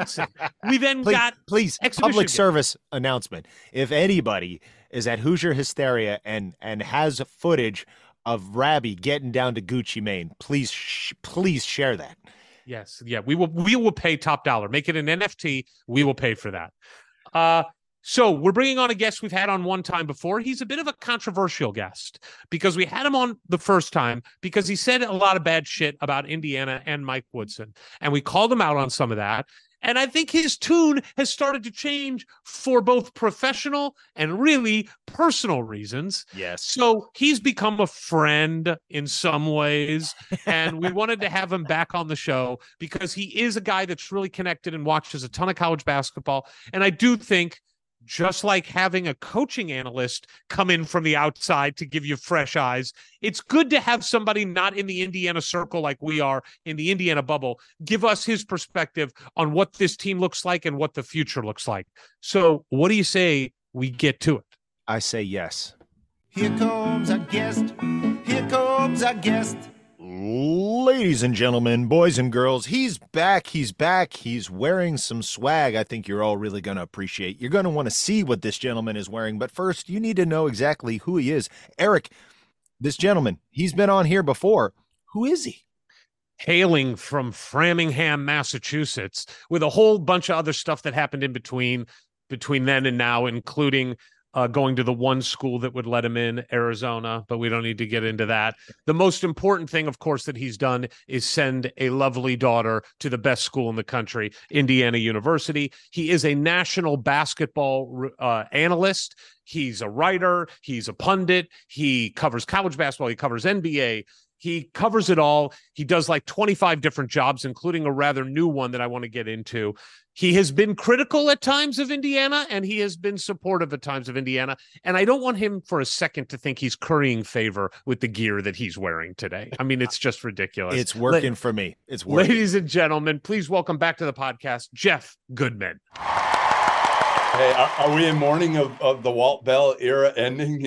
Speaker 4: We then got
Speaker 5: please
Speaker 4: exhibition
Speaker 5: public
Speaker 4: games.
Speaker 5: service announcement. If anybody is at Hoosier Hysteria and has footage of Rabbi getting down to Gucci Mane, please share that.
Speaker 4: Yes, yeah, we will pay top dollar. Make it an NFT. We will pay for that. So we're bringing on a guest we've had on one time before. He's a bit of a controversial guest because we had him on the first time because he said a lot of bad shit about Indiana and Mike Woodson, and we called him out on some of that. And I think his tune has started to change for both professional and really personal reasons.
Speaker 5: Yes.
Speaker 4: So he's become a friend in some ways. And we wanted to have him back on the show because he is a guy that's really connected and watches a ton of college basketball. And I do think, just like having a coaching analyst come in from the outside to give you fresh eyes, it's good to have somebody not in the Indiana circle like we are in the Indiana bubble give us his perspective on what this team looks like and what the future looks like. So what do you say we get to it?
Speaker 5: I say yes.
Speaker 3: Here comes our guest. Here comes our guest.
Speaker 5: Ladies and gentlemen, boys and girls, he's back. He's wearing some swag I think you're all really going to appreciate. You're going to want to see what this gentleman is wearing, but first, you need to know exactly who he is. Eric, this gentleman, he's been on here before. Who is he?
Speaker 4: Hailing from Framingham, Massachusetts, with a whole bunch of other stuff that happened in between then and now, including going to the one school that would let him in, Arizona, but we don't need to get into that. The most important thing, of course, that he's done is send a lovely daughter to the best school in the country, Indiana University. He is a national basketball analyst. He's a writer. He's a pundit. He covers college basketball. He covers NBA. He covers it all. He does like 25 different jobs, including a rather new one that I want to get into. He has been critical at times of Indiana, and he has been supportive at times of Indiana. And I don't want him for a second to think he's currying favor with the gear that he's wearing today. I mean, it's just ridiculous.
Speaker 5: It's working for me. It's working.
Speaker 4: Ladies and gentlemen, please welcome back to the podcast, Jeff Goodman.
Speaker 8: Hey, are we in mourning of the Walt Bell era ending?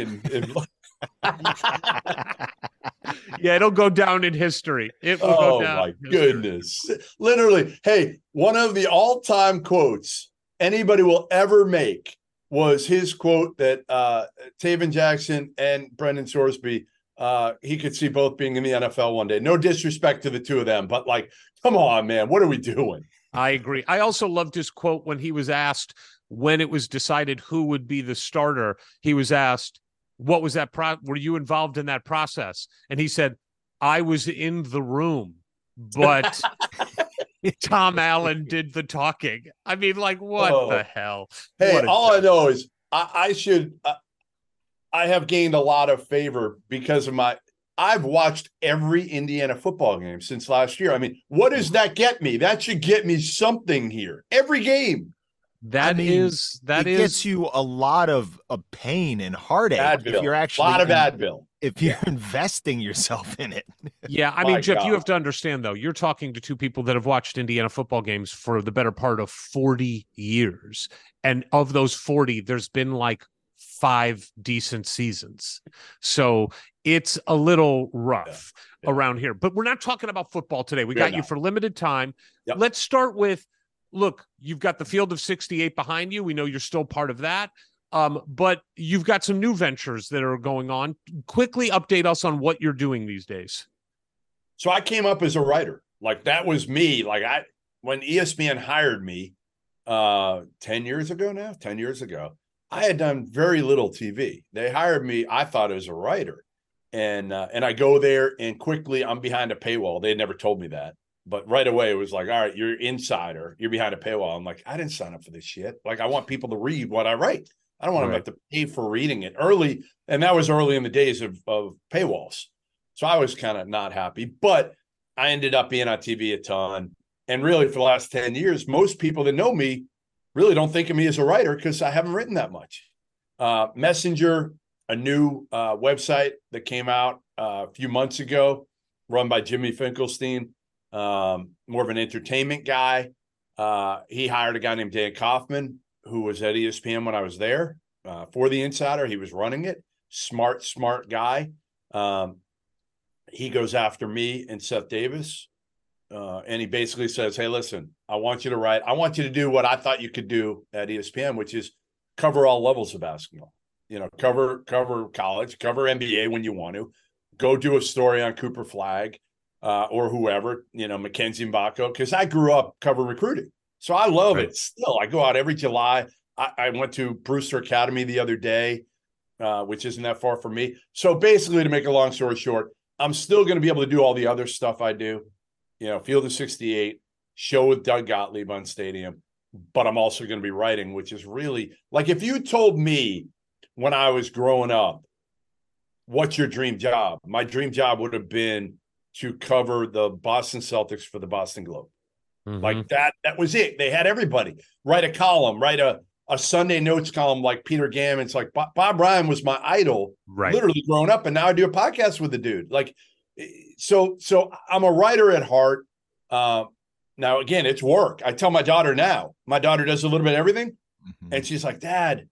Speaker 4: Yeah, it'll go down in history. It will go down. Oh, my
Speaker 8: goodness. Literally, hey, one of the all-time quotes anybody will ever make was his quote that Taven Jackson and Brendan Sorsby, he could see both being in the NFL one day. No disrespect to the two of them, but like, come on, man, what are we doing?
Speaker 4: I agree. I also loved his quote when he was asked when it was decided who would be the starter. He was asked, what was that? Were you involved in that process? And he said, I was in the room, but Tom Allen did the talking. I mean, like, what the hell?
Speaker 8: Hey, all I know is I have gained a lot of favor because of I've watched every Indiana football game since last year. I mean, what does that get me? That should get me something here. Every game.
Speaker 4: That
Speaker 5: gets you a lot of pain and heartache
Speaker 8: Advil.
Speaker 5: If you're actually
Speaker 8: Advil.
Speaker 5: If you're investing yourself in it.
Speaker 4: Yeah, I mean, Jeff, you have to understand though, you're talking to two people that have watched Indiana football games for the better part of 40 years. And of those 40, there's been like 5 decent seasons. So it's a little rough around here. But we're not talking about football today. We got you for limited time. Yep. Let's start with, look, you've got the Field of 68 behind you. We know you're still part of that. But you've got some new ventures that are going on. Quickly update us on what you're doing these days.
Speaker 8: So I came up as a writer. Like, that was me. Like, when ESPN hired me 10 years ago, I had done very little TV. They hired me, I thought, as a writer. And I go there, and quickly I'm behind a paywall. They had never told me that. But right away, it was like, all right, you're insider. You're behind a paywall. I'm like, I didn't sign up for this shit. Like, I want people to read what I write. I don't want them to have to pay for reading it early. And that was early in the days of paywalls. So I was kind of not happy. But I ended up being on TV a ton. And really, for the last 10 years, most people that know me really don't think of me as a writer because I haven't written that much. Messenger, a new website that came out a few months ago, run by Jimmy Finkelstein. More of an entertainment guy. He hired a guy named Dan Kaufman, who was at ESPN when I was there for the Insider. He was running it. Smart guy. He goes after me and Seth Davis and he basically says, hey, listen, I want you to write. I want you to do what I thought you could do at ESPN, which is cover all levels of basketball. Cover college, cover NBA when you want to. Go do a story on Cooper Flagg or whoever, Mackenzie Mbako, because I grew up covering recruiting. So I love it still. I go out every July. I went to Brewster Academy the other day, which isn't that far from me. So basically, to make a long story short, I'm still going to be able to do all the other stuff I do, Field of 68, show with Doug Gottlieb on Stadium, but I'm also going to be writing, which is really like if you told me when I was growing up, what's your dream job? My dream job would have been to cover the Boston Celtics for the Boston Globe. Mm-hmm. Like that was it. They had everybody write a column, write a Sunday notes column like Peter Gammon's. Like Bob Ryan was my idol, literally growing up, and now I do a podcast with the dude. Like, so I'm a writer at heart. Now, again, it's work. I tell my daughter now. My daughter does a little bit of everything, and she's like, Dad,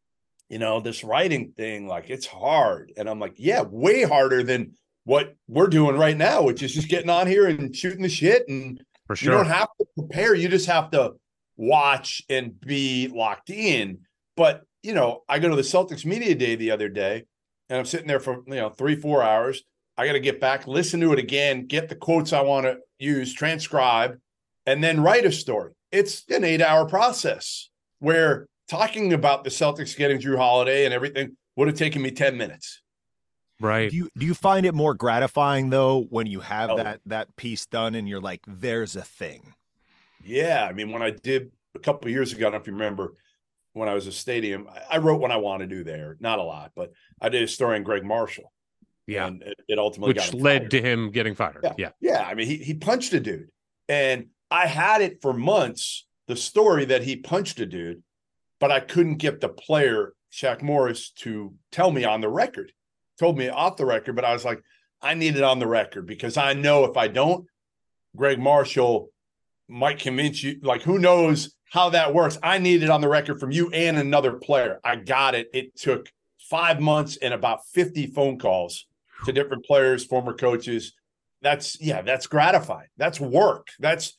Speaker 8: this writing thing, like it's hard. And I'm like, yeah, way harder than what we're doing right now, which is just getting on here and shooting the shit. And for sure, you don't have to prepare. You just have to watch and be locked in. But, I go to the Celtics media day the other day and I'm sitting there for, 3-4 hours. I got to get back, listen to it again, get the quotes I want to use, transcribe, and then write a story. It's an 8-hour process where talking about the Celtics getting Drew Holiday and everything would have taken me 10 minutes.
Speaker 4: Right.
Speaker 5: Do you find it more gratifying though when you have that piece done and you're like, there's a thing? Yeah.
Speaker 8: I mean, when I did a couple of years ago, I don't know if you remember, when I was at Stadium, I wrote what I want to do there. Not a lot, but I did a story on Greg Marshall.
Speaker 4: Yeah.
Speaker 8: And it ultimately
Speaker 4: which led to him getting fired.
Speaker 8: Yeah. I mean, he punched a dude. And I had it for months, the story that he punched a dude, but I couldn't get the player, Shaq Morris, to tell me on the record. Told me off the record, but I was like, I need it on the record because I know if I don't, Greg Marshall might convince you. Like, who knows how that works? I need it on the record from you and another player. I got it. It took 5 months and about 50 phone calls to different players, former coaches. That's gratifying. That's work. That's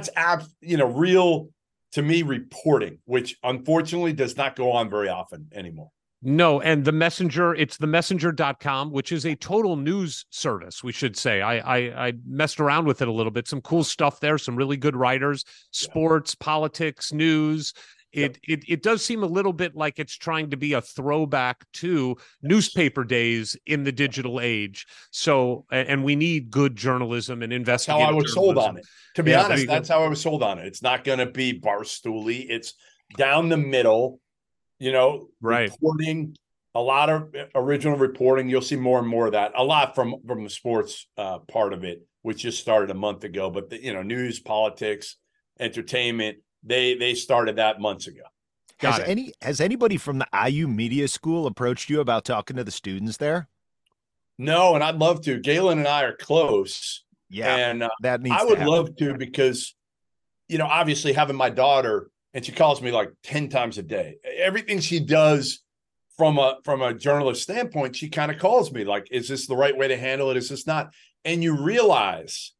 Speaker 8: real, to me, reporting, which unfortunately does not go on very often anymore.
Speaker 4: No, and the Messenger, it's themessenger.com, which is a total news service, we should say. I messed around with it a little bit. Some cool stuff there, some really good writers, sports, politics, news. It does seem a little bit like it's trying to be a throwback to newspaper days in the digital age. So, and we need good journalism and investigative
Speaker 8: journalism. That's how I was sold on it. To be honest, that's
Speaker 4: go.
Speaker 8: How I was sold on it. It's not going to be Barstooly. It's down the middle. Reporting, a lot of original reporting. You'll see more and more of that. A lot from the sports part of it, which just started a month ago. But news, politics, entertainment, they started that months ago.
Speaker 5: Has anybody from the IU Media School approached you about talking to the students there?
Speaker 8: No, and I'd love to. Galen and I are close.
Speaker 5: Yeah,
Speaker 8: and
Speaker 5: that needs.
Speaker 8: I would love to because, obviously having my daughter. And she calls me like 10 times a day. Everything she does from a journalist standpoint, she kind of calls me like, is this the right way to handle it? Is this not? And you realize,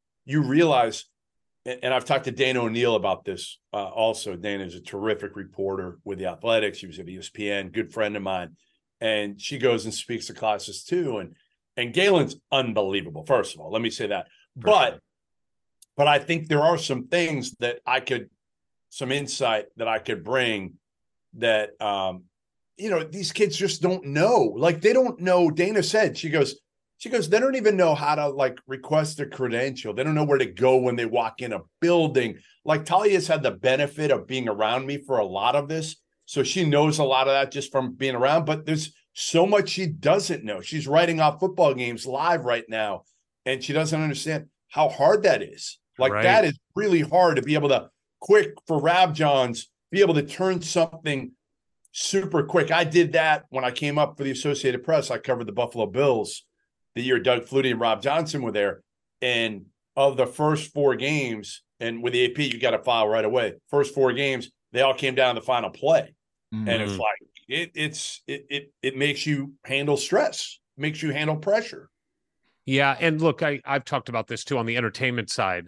Speaker 8: and I've talked to Dana O'Neill about this also. Dana is a terrific reporter with the Athletics. She was at ESPN, good friend of mine. And she goes and speaks to classes too. And Galen's unbelievable, first of all. Let me say that. But I think there are some things that some insight that I could bring that, these kids just don't know. Like, they don't know. Dana said, she goes, they don't even know how to like request a credential. They don't know where to go when they walk in a building. Like, Talia's had the benefit of being around me for a lot of this. So she knows a lot of that just from being around, but there's so much she doesn't know. She's writing off football games live right now. And she doesn't understand how hard that is. Like, that is really hard to be able to quick for Rab Johns, be able to turn something super quick. I did that when I came up for the Associated Press. I covered the Buffalo Bills the year Doug Flutie and Rob Johnson were there. And of the first 4 games, and with the AP, you got to file right away. First 4 games, they all came down to the final play. Mm-hmm. And it's like, it makes you handle stress, makes you handle pressure.
Speaker 4: Yeah. And look, I've talked about this too on the entertainment side.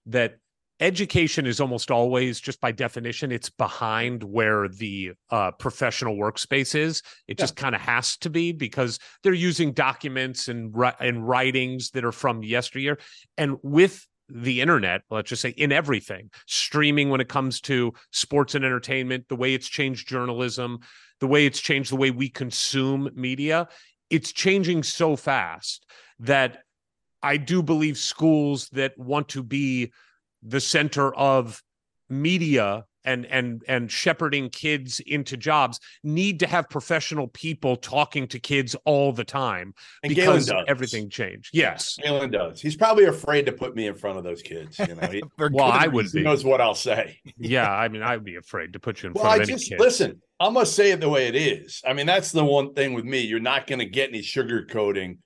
Speaker 4: that education is almost always, just by definition, it's behind where the professional workspace is. It just kind of has to be, because they're using documents and writings that are from yesteryear. And with the internet, let's just say, in everything, streaming, when it comes to sports and entertainment, the way it's changed journalism, the way it's changed the way we consume media, it's changing so fast that I do believe schools that want to be the center of media and shepherding kids into jobs need to have professional people talking to kids all the time,
Speaker 8: and
Speaker 4: because everything changed. Yes.
Speaker 8: Galen does. He's probably afraid to put me in front of those kids. You know,
Speaker 4: well, I would be.
Speaker 8: He knows what I'll say.
Speaker 4: Yeah. I mean, I'd be afraid to put you in front of any kid.
Speaker 8: Listen, I'm going to say it the way it is. I mean, that's the one thing with me. You're not going to get any sugarcoating.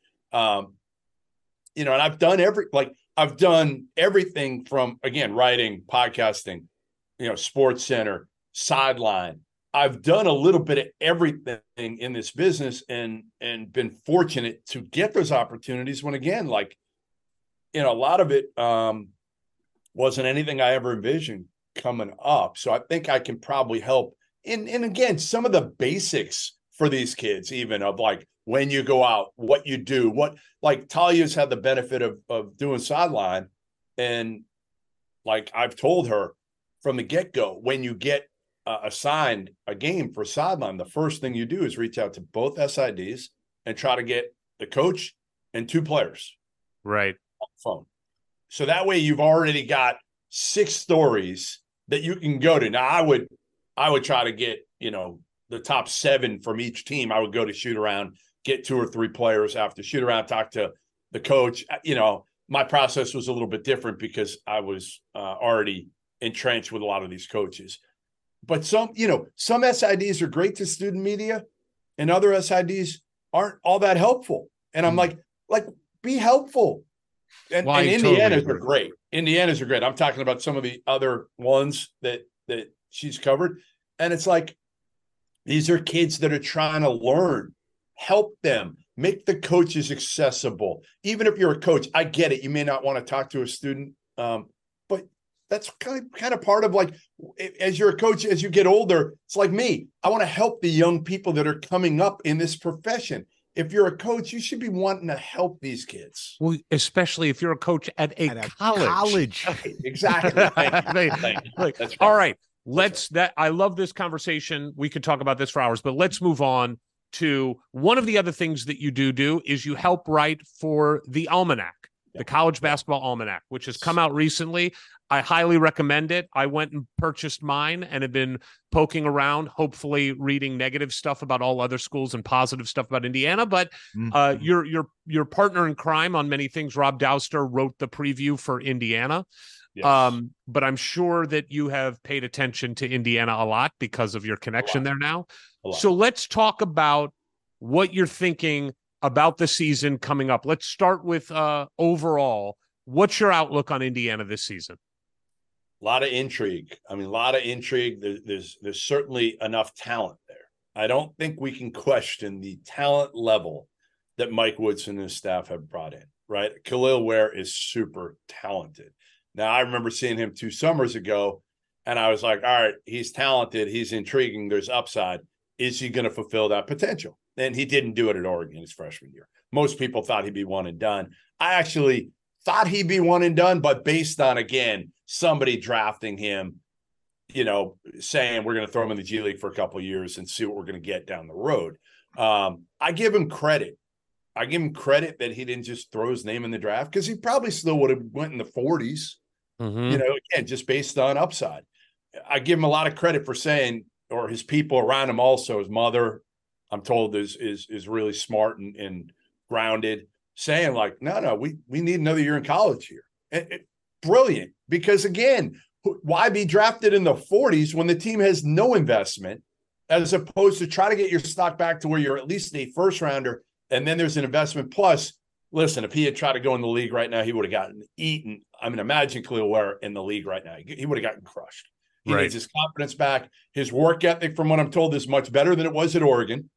Speaker 8: You know, and I've done everything from, again, writing, podcasting, you know, Sports Center, Sideline. I've done a little bit of everything in this business and been fortunate to get those opportunities when, again, like, you know, a lot of it wasn't anything I ever envisioned coming up. So I think I can probably help and again, some of the basics for these kids, even of like when you go out, what you do, what, like Talia's had the benefit of doing Sideline. And like I've told her from the get-go, when you get assigned a game for Sideline, the first thing you do is reach out to both SIDs and try to get the coach and 2 players
Speaker 4: right
Speaker 8: on the phone. So that way you've already got 6 stories that you can go to. Now I would try to get, you know, the top 7 from each team. I would go to shoot around, get 2 or 3 players after shoot around, talk to the coach. You know, my process was a little bit different because I was already entrenched with a lot of these coaches. But some SIDs are great to student media and other SIDs aren't all that helpful. And I'm like, be helpful. And Indiana's are great. Indiana's are great. I'm talking about some of the other ones that she's covered. And it's like, these are kids that are trying to learn. Help them. Make the coaches accessible. Even if you're a coach, I get it. You may not want to talk to a student, but that's kind of part of, like, as you're a coach, as you get older, it's like me. I want to help the young people that are coming up in this profession. If you're a coach, you should be wanting to help these kids.
Speaker 4: Well, especially if you're a coach at a college.
Speaker 8: Exactly.
Speaker 4: All right. I love this conversation. We could talk about this for hours, but let's move on to one of the other things that you do is you help write for the Almanac, the College Basketball Almanac, which has come out recently. I highly recommend it. I went and purchased mine and have been poking around, hopefully reading negative stuff about all other schools and positive stuff about Indiana. But your partner in crime on many things, Rob Douster, wrote the preview for Indiana. Yes. But I'm sure that you have paid attention to Indiana a lot because of your connection there now. So let's talk about what you're thinking about the season coming up. Let's start with overall. What's your outlook on Indiana this season?
Speaker 8: A lot of intrigue. I mean, a lot of intrigue. There's certainly enough talent there. I don't think we can question the talent level that Mike Woodson and his staff have brought in, right? Khalil Ware is super talented. Now, I remember seeing him 2 summers ago, and I was like, all right, he's talented. He's intriguing. There's upside. Is he going to fulfill that potential? And he didn't do it at Oregon his freshman year. Most people thought he'd be one and done. I actually thought he'd be one and done, but based on, again, somebody drafting him, you know, saying we're going to throw him in the G League for a couple of years and see what we're going to get down the road. I give him credit. I give him credit that he didn't just throw his name in the draft, because he probably still would have went in the 40s, you know, again, just based on upside. I give him a lot of credit for saying, or his people around him also, his mother, I'm told is really smart and grounded, saying like, no, we need another year in college here. Brilliant. Because again, why be drafted in the 40s when the team has no investment, as opposed to try to get your stock back to where you're at least a first rounder, and then there's an investment. Plus, listen, if he had tried to go in the league right now, he would have gotten eaten. I mean, imagine Khalil Ware in the league right now. He would have gotten crushed. He needs his confidence back. His work ethic, from what I'm told, is much better than it was at Oregon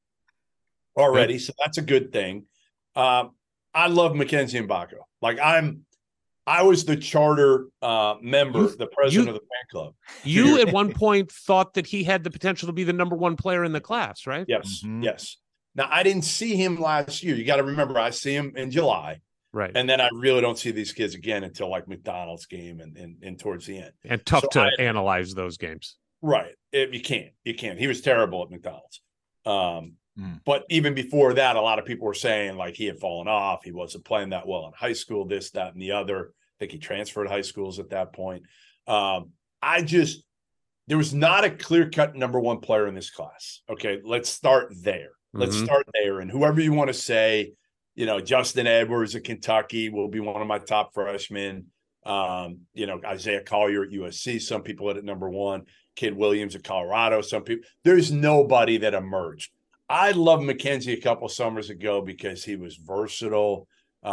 Speaker 8: already. So that's a good thing. I love Mackenzie Mbako. Like, I'm I was the charter member, the president of the fan club.
Speaker 4: You at one point thought that he had the potential to be the number one player in the class, right?
Speaker 8: Yes, yes. Now, I didn't see him last year. You got to remember, I see him in July.
Speaker 4: Right.
Speaker 8: And then I really don't see these kids again until like McDonald's game and towards the end.
Speaker 4: And tough to analyze those games.
Speaker 8: Right. You can't. He was terrible at McDonald's. But even before that, a lot of people were saying like he had fallen off. He wasn't playing that well in high school, this, that, and the other. I think he transferred high schools at that point. There was not a clear-cut number one player in this class. Okay, let's start there. Let's start there. And whoever you want to say, Justin Edwards at Kentucky will be one of my top freshmen. Isaiah Collier at USC. Some people at number one. Kid Williams at Colorado. Some people. There's nobody that emerged. I loved McKenzie a couple summers ago because he was versatile.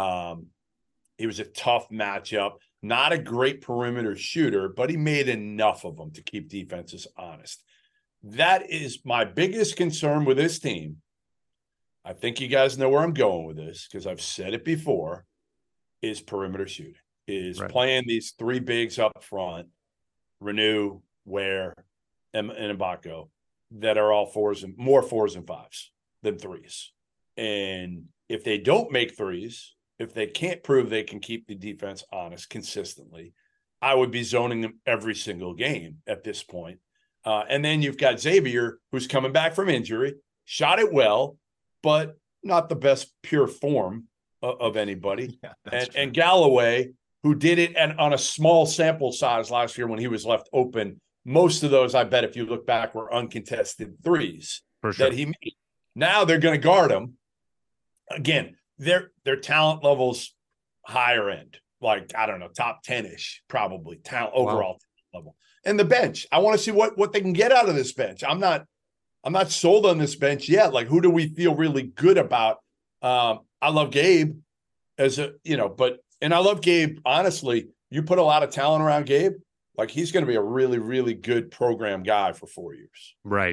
Speaker 8: He was a tough matchup. Not a great perimeter shooter, but he made enough of them to keep defenses honest. That is my biggest concern with this team. I think you guys know where I'm going with this because I've said it before, is perimeter shooting, playing these three bigs up front, Renew, Ware, and Mbako, that are all more fours and fives than threes. And if they don't make threes, if they can't prove they can keep the defense honest consistently, I would be zoning them every single game at this point. And then you've got Xavier, who's coming back from injury, shot it well, but not the best pure form of anybody. Yeah, and Galloway, who did it on a small sample size last year when he was left open. Most of those, I bet, if you look back, were uncontested threes that he made. Now they're going to guard him. Again, their talent level's higher end, like, I don't know, top 10-ish, probably, talent overall level. And the bench, I want to see what they can get out of this bench. I'm not sold on this bench yet. Like, who do we feel really good about? I love Gabe and I love Gabe, honestly. You put a lot of talent around Gabe, like, he's going to be a really, really good program guy for 4 years.
Speaker 4: Right.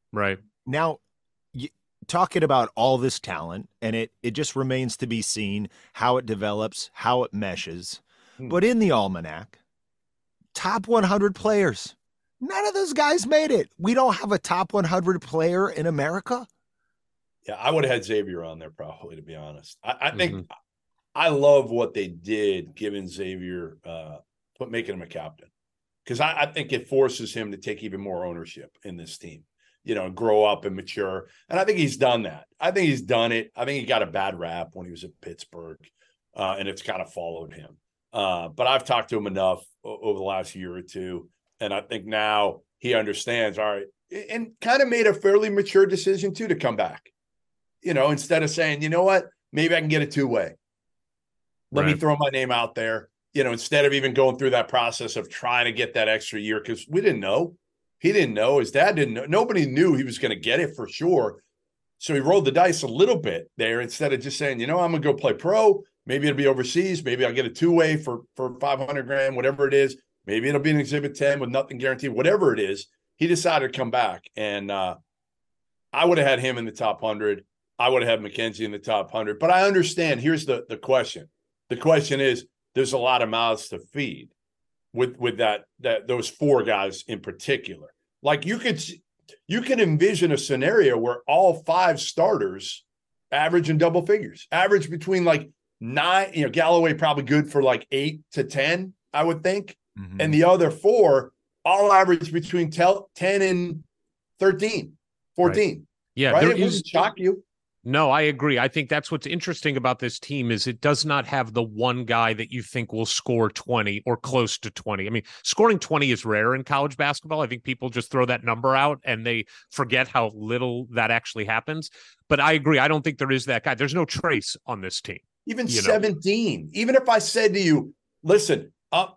Speaker 5: Now, talking about all this talent, and it just remains to be seen how it develops, how it meshes. But in the almanac, top 100 players. None of those guys made it. We don't have a top 100 player in America.
Speaker 8: Yeah, I would have had Xavier on there probably, to be honest. I think I love what they did giving Xavier, making him a captain. Because I think it forces him to take even more ownership in this team, grow up and mature. And I think he's done that. I think he's done it. I think he got a bad rap when he was at Pittsburgh, and it's kind of followed him. But I've talked to him enough over the last year or two, and I think now he understands, all right, and kind of made a fairly mature decision, too, to come back. Instead of saying, you know what, maybe I can get a two-way. Let me throw my name out there. Instead of even going through that process of trying to get that extra year, because we didn't know. He didn't know. His dad didn't know. Nobody knew he was going to get it for sure. So he rolled the dice a little bit there instead of just saying, I'm going to go play pro. Maybe it'll be overseas. Maybe I'll get a two-way for $500,000, whatever it is. Maybe it'll be an Exhibit 10 with nothing guaranteed, whatever it is. He decided to come back. And I would have had him in the top 100. I would have had McKenzie in the top 100. But I understand. Here's the question. The question is, there's a lot of mouths to feed with those four guys in particular. Like, you can envision a scenario where all five starters average in double figures, average between like 9, Galloway probably good for like 8 to 10, I would think. And the other four all average between 10 and 13, 14.
Speaker 4: Right. Yeah.
Speaker 8: Right? It wouldn't shock you.
Speaker 4: No, I agree. I think that's what's interesting about this team is it does not have the one guy that you think will score 20 or close to 20. I mean, scoring 20 is rare in college basketball. I think people just throw that number out and they forget how little that actually happens. But I agree. I don't think there is that guy. There's no Trace on this team.
Speaker 8: Even 17. Even if I said to you, listen,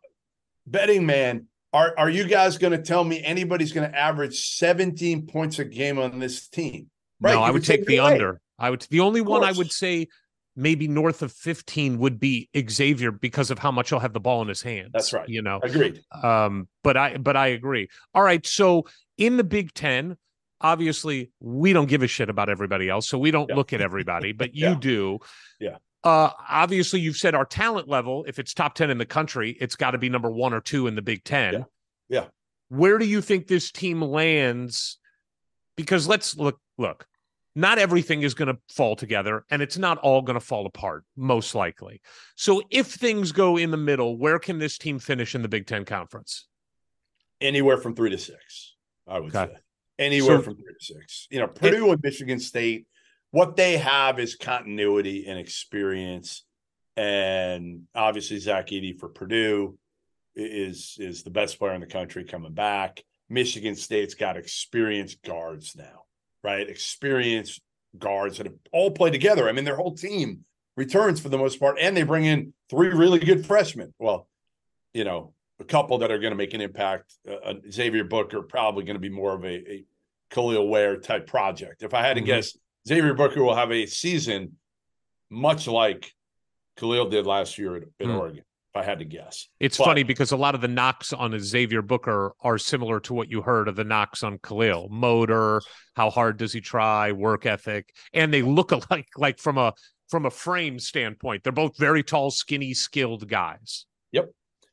Speaker 8: betting man, are you guys going to tell me anybody's going to average 17 points a game on this team? Right?
Speaker 4: No, I would take the under. The only one I would say maybe north of 15 would be Xavier because of how much he'll have the ball in his hands.
Speaker 8: That's right.
Speaker 4: Agreed. But I agree. All right. So in the Big Ten, obviously we don't give a shit about everybody else. So we don't look at everybody, but you do.
Speaker 8: Yeah.
Speaker 4: Obviously, you've said our talent level, if it's top 10 in the country, it's got to be number 1 or 2 in the Big Ten.
Speaker 8: Yeah.
Speaker 4: Where do you think this team lands? Because let's look, not everything is going to fall together, and it's not all going to fall apart, most likely. So if things go in the middle, where can this team finish in the Big Ten Conference?
Speaker 8: Anywhere from 3 to 6, I would say. Anywhere from 3 to 6. Purdue and Michigan State, what they have is continuity and experience. And obviously, Zach Edey for Purdue is the best player in the country coming back. Michigan State's got experienced guards now, right? Experienced guards that have all played together. I mean, their whole team returns for the most part, and they bring in 3 really good freshmen. Well, a couple that are going to make an impact. Xavier Booker probably going to be more of a Khalil Ware type project. If I had to guess, Xavier Booker will have a season much like Khalil did last year at Oregon. If I had to guess.
Speaker 4: It's funny because a lot of the knocks on Xavier Booker are similar to what you heard of the knocks on Khalil. Motor, how hard does he try, work ethic, and they look alike. Like from a frame standpoint, they're both very tall, skinny, skilled guys.
Speaker 8: Yep.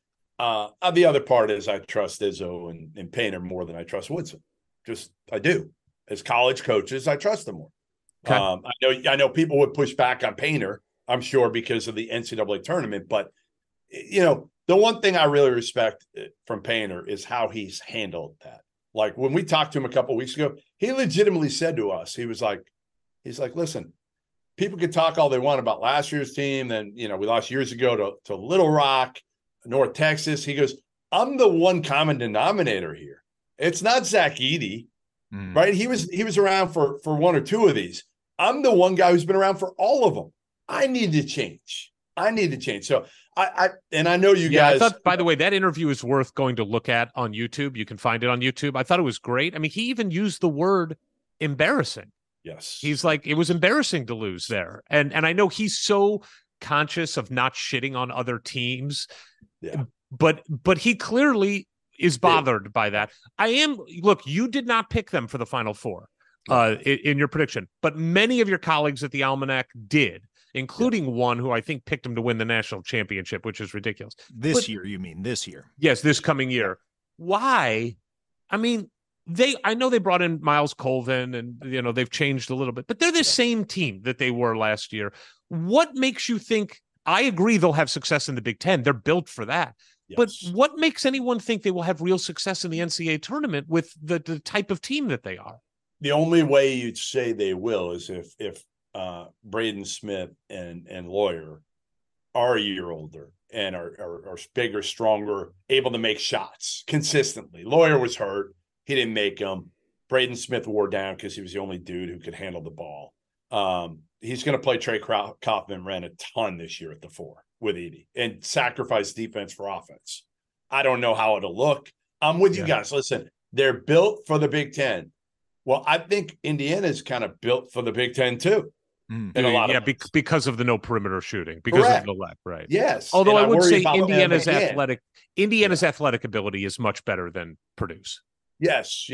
Speaker 8: The other part is I trust Izzo and Painter more than I trust Woodson. I do. As college coaches, I trust them more. Okay. I know people would push back on Painter, I'm sure, because of the NCAA tournament, but the one thing I really respect from Painter is how he's handled that. Like when we talked to him a couple of weeks ago, he legitimately said to us, he's like, listen, people can talk all they want about last year's team. Then, we lost years ago to Little Rock, North Texas. He goes, I'm the one common denominator here. It's not Zach Edey, right? He was around for 1 or 2 of these. I'm the one guy who's been around for all of them. I need to change. So I know you guys.
Speaker 4: I thought, by the way, that interview is worth going to look at on YouTube. You can find it on YouTube. I thought it was great. I mean, he even used the word embarrassing.
Speaker 8: Yes.
Speaker 4: He's like, it was embarrassing to lose there. And I know he's so conscious of not shitting on other teams.
Speaker 8: Yeah.
Speaker 4: But he clearly is bothered by that. Look, you did not pick them for the Final Four in your prediction, but many of your colleagues at the Almanac did, including one who I think picked him to win the national championship, which is ridiculous.
Speaker 5: This year, you mean this year?
Speaker 4: Yes, this coming year. Why? I mean, I know they brought in Miles Colvin and, they've changed a little bit, but they're the same team that they were last year. What makes you think? I agree they'll have success in the Big Ten. They're built for that. Yes. But what makes anyone think they will have real success in the NCAA tournament with the type of team that they are?
Speaker 8: The only way you'd say they will is if Braden Smith and Lawyer are a year older and are bigger, stronger, able to make shots consistently. Lawyer was hurt. He didn't make them. Braden Smith wore down because he was the only dude who could handle the ball. He's going to play Trey Kaufman-Renn a ton this year at the 4 with Edey and sacrifice defense for offense. I don't know how it'll look. I'm with you guys. Listen, they're built for the Big Ten. Well, I think Indiana's kind of built for the Big Ten too.
Speaker 4: Because of the no perimeter shooting, because of the left, right?
Speaker 8: Yes.
Speaker 4: Although I would say Indiana's athletic ability is much better than Purdue's.
Speaker 8: Yes,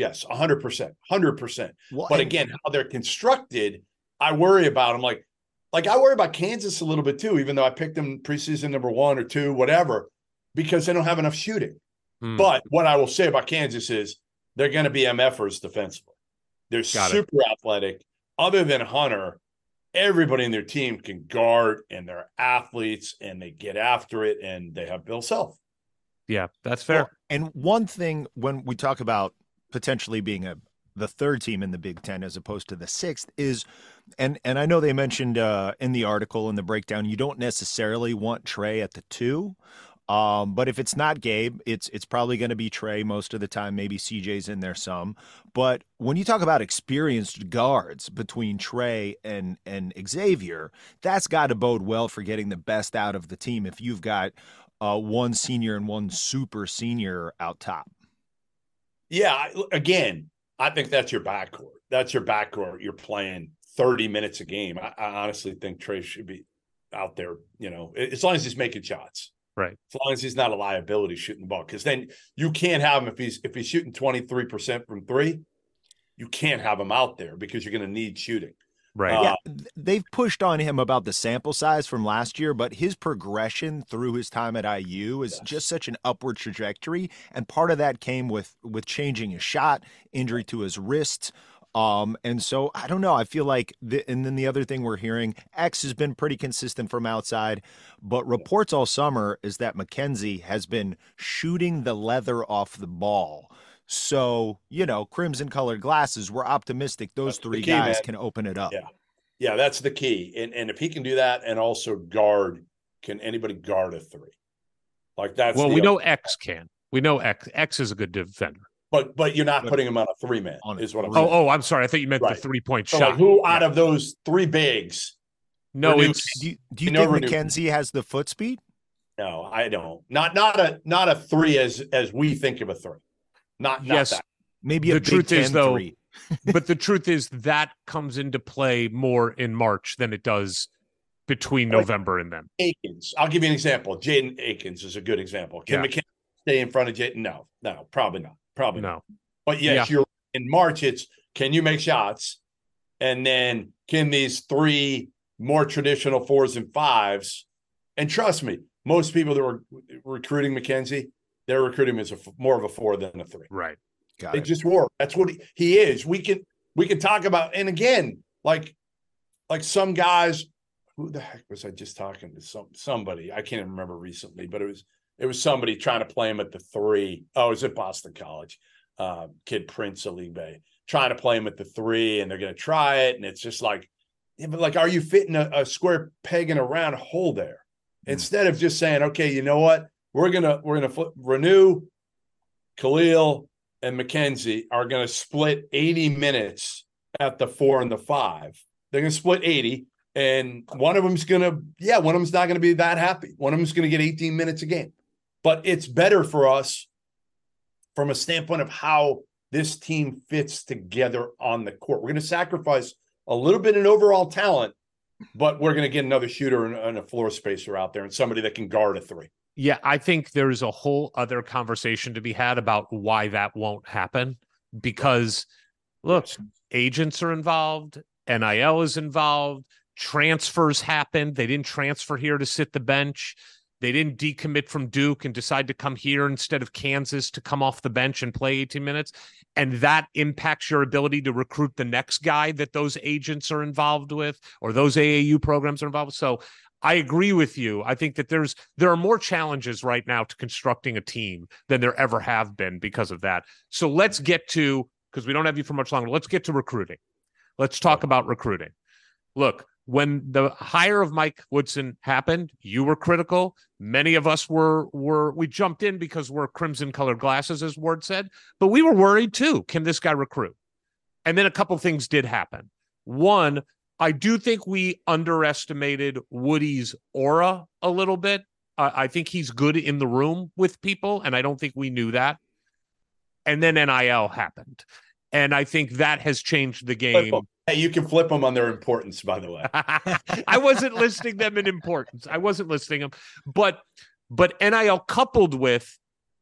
Speaker 8: 100%. But again, how they're constructed, I worry about them. Like I worry about Kansas a little bit too, even though I picked them preseason number 1 or 2, whatever, because they don't have enough shooting. But what I will say about Kansas is they're going to be MFers defensively. They're super athletic. Other than Hunter, everybody in their team can guard, and they're athletes, and they get after it, and they have Bill Self.
Speaker 4: Yeah, that's fair.
Speaker 5: Well, and one thing when we talk about potentially being the 3rd team in the Big Ten as opposed to the 6th is, and I know they mentioned in the article in the breakdown, you don't necessarily want Trey at the 2. But if it's not Gabe, it's probably going to be Trey most of the time. Maybe CJ's in there some. But when you talk about experienced guards between Trey and Xavier, that's got to bode well for getting the best out of the team if you've got one senior and one super senior out top.
Speaker 8: Yeah, again, I think that's your backcourt. You're playing 30 minutes a game. I honestly think Trey should be out there, as long as he's making shots.
Speaker 4: Right.
Speaker 8: As long as he's not a liability shooting the ball. Because then you can't have him if he's shooting 23% from 3, you can't have him out there because you're going to need shooting.
Speaker 4: Right.
Speaker 5: Yeah, they've pushed on him about the sample size from last year, but his progression through his time at IU is just such an upward trajectory, and part of that came with changing his shot, injury to his wrist. And so I don't know. I feel like, and then the other thing we're hearing, X has been pretty consistent from outside, but reports all summer is that McKenzie has been shooting the leather off the ball. So, crimson colored glasses, we're optimistic those three guys can open it up.
Speaker 8: Yeah. Yeah, that's the key. And if he can do that and also can anybody guard a three? Like that's
Speaker 4: we know X can. We know X is a good defender.
Speaker 8: But you're not putting him on a 3-man, is what I'm
Speaker 4: saying.
Speaker 8: Oh,
Speaker 4: I'm sorry. I thought you meant the 3-point shot.
Speaker 8: Like who out of those three bigs?
Speaker 5: No, do you think McKenzie has the foot speed?
Speaker 8: No, I don't. Not a three as we think of a three. Not that.
Speaker 5: Maybe a
Speaker 4: the truth is though,
Speaker 5: three.
Speaker 4: But the truth is that comes into play more in March than it does between November and then.
Speaker 8: Akins. I'll give you an example. Jaden Akins is a good example. Can McKenzie stay in front of Jaden? No, probably not. Probably
Speaker 4: no.
Speaker 8: Not. But yes, you're in March. It's can you make shots? And then can these three more traditional 4s and 5s? And trust me, most people that were recruiting McKenzie, they're recruiting him as more of a 4 than a 3.
Speaker 4: Right.
Speaker 8: They just work. That's what he is. We can talk about, and again, like some guys. Who the heck was I just talking to? Somebody I can't remember recently, but it was somebody trying to play him at the 3. Oh, it was at Boston College. Kid Prince Alibe trying to play him at the 3, and they're going to try it, and it's just like, but like, are you fitting a square peg in a round hole there? Instead of just saying, okay, you know what, we're gonna Renew, Khalil, and McKenzie are going to split 80 minutes at the 4 and the 5. They're going to split 80. And one of them's not going to be that happy. One of them's going to get 18 minutes a game. But it's better for us from a standpoint of how this team fits together on the court. We're going to sacrifice a little bit in overall talent, but we're going to get another shooter and a floor spacer out there and somebody that can guard a 3.
Speaker 4: Yeah, I think there's a whole other conversation to be had about why that won't happen. Because, look, agents are involved, NIL is involved, transfers happened. They didn't transfer here to sit the bench. They didn't decommit from Duke and decide to come here instead of Kansas to come off the bench and play 18 minutes. And that impacts your ability to recruit the next guy that those agents are involved with or those AAU programs are involved with. So I agree with you. I think that there are more challenges right now to constructing a team than there ever have been because of that. So let's get to, because we don't have you for much longer, let's get to recruiting. Let's talk about recruiting. Look, when the hire of Mike Woodson happened, you were critical. Many of us we jumped in because we're crimson colored glasses, as Ward said, but we were worried too. Can this guy recruit? And then a couple things did happen. One, I do think we underestimated Woody's aura a little bit. I think he's good in the room with people, and I don't think we knew that. And then NIL happened. And I think that has changed the game.
Speaker 8: Hey, you can flip them on their importance, by the way.
Speaker 4: I wasn't listing them in importance. I wasn't listing them. But NIL coupled with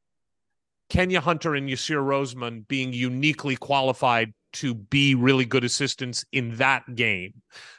Speaker 4: Kenya Hunter and Yasir Roseman being uniquely qualified to be really good assistants in that game.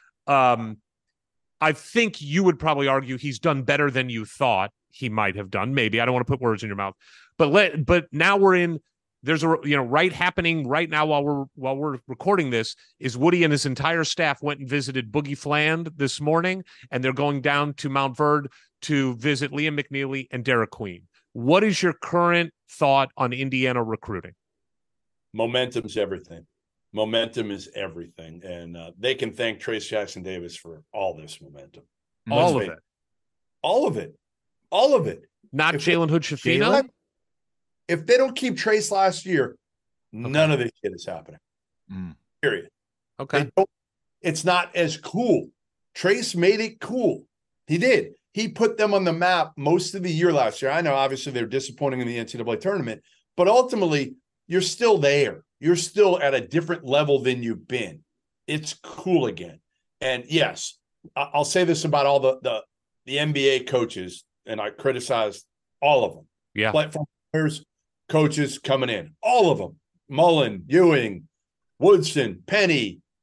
Speaker 4: I think you would probably argue he's done better than you thought he might have done. Maybe. I don't want to put words in your mouth. But now we're in. There's happening right now while we're recording this is Woody and his entire staff went and visited Boogie Fland this morning, and they're going down to Mount Verde to visit Liam McNeely and Derek Queen. What is your current thought on Indiana recruiting?
Speaker 8: Momentum's everything. Momentum is everything, and they can thank Trace Jackson Davis for all this momentum.
Speaker 4: All of it.
Speaker 8: All of it. All of it.
Speaker 4: Not Jalen Hood-Schifino?
Speaker 8: If they don't keep Trace last year, none of this shit is happening. Period.
Speaker 4: Okay.
Speaker 8: It's not as cool. Trace made it cool. He did. He put them on the map most of the year last year. I know, obviously, they're disappointing in the NCAA tournament, but ultimately, you're still there. You're still at a different level than you've been. It's cool again. And yes, I'll say this about all the NBA coaches, and I criticized all of them.
Speaker 4: Yeah.
Speaker 8: Platform players, coaches coming in, all of them. Mullen, Ewing, Woodson, Penny,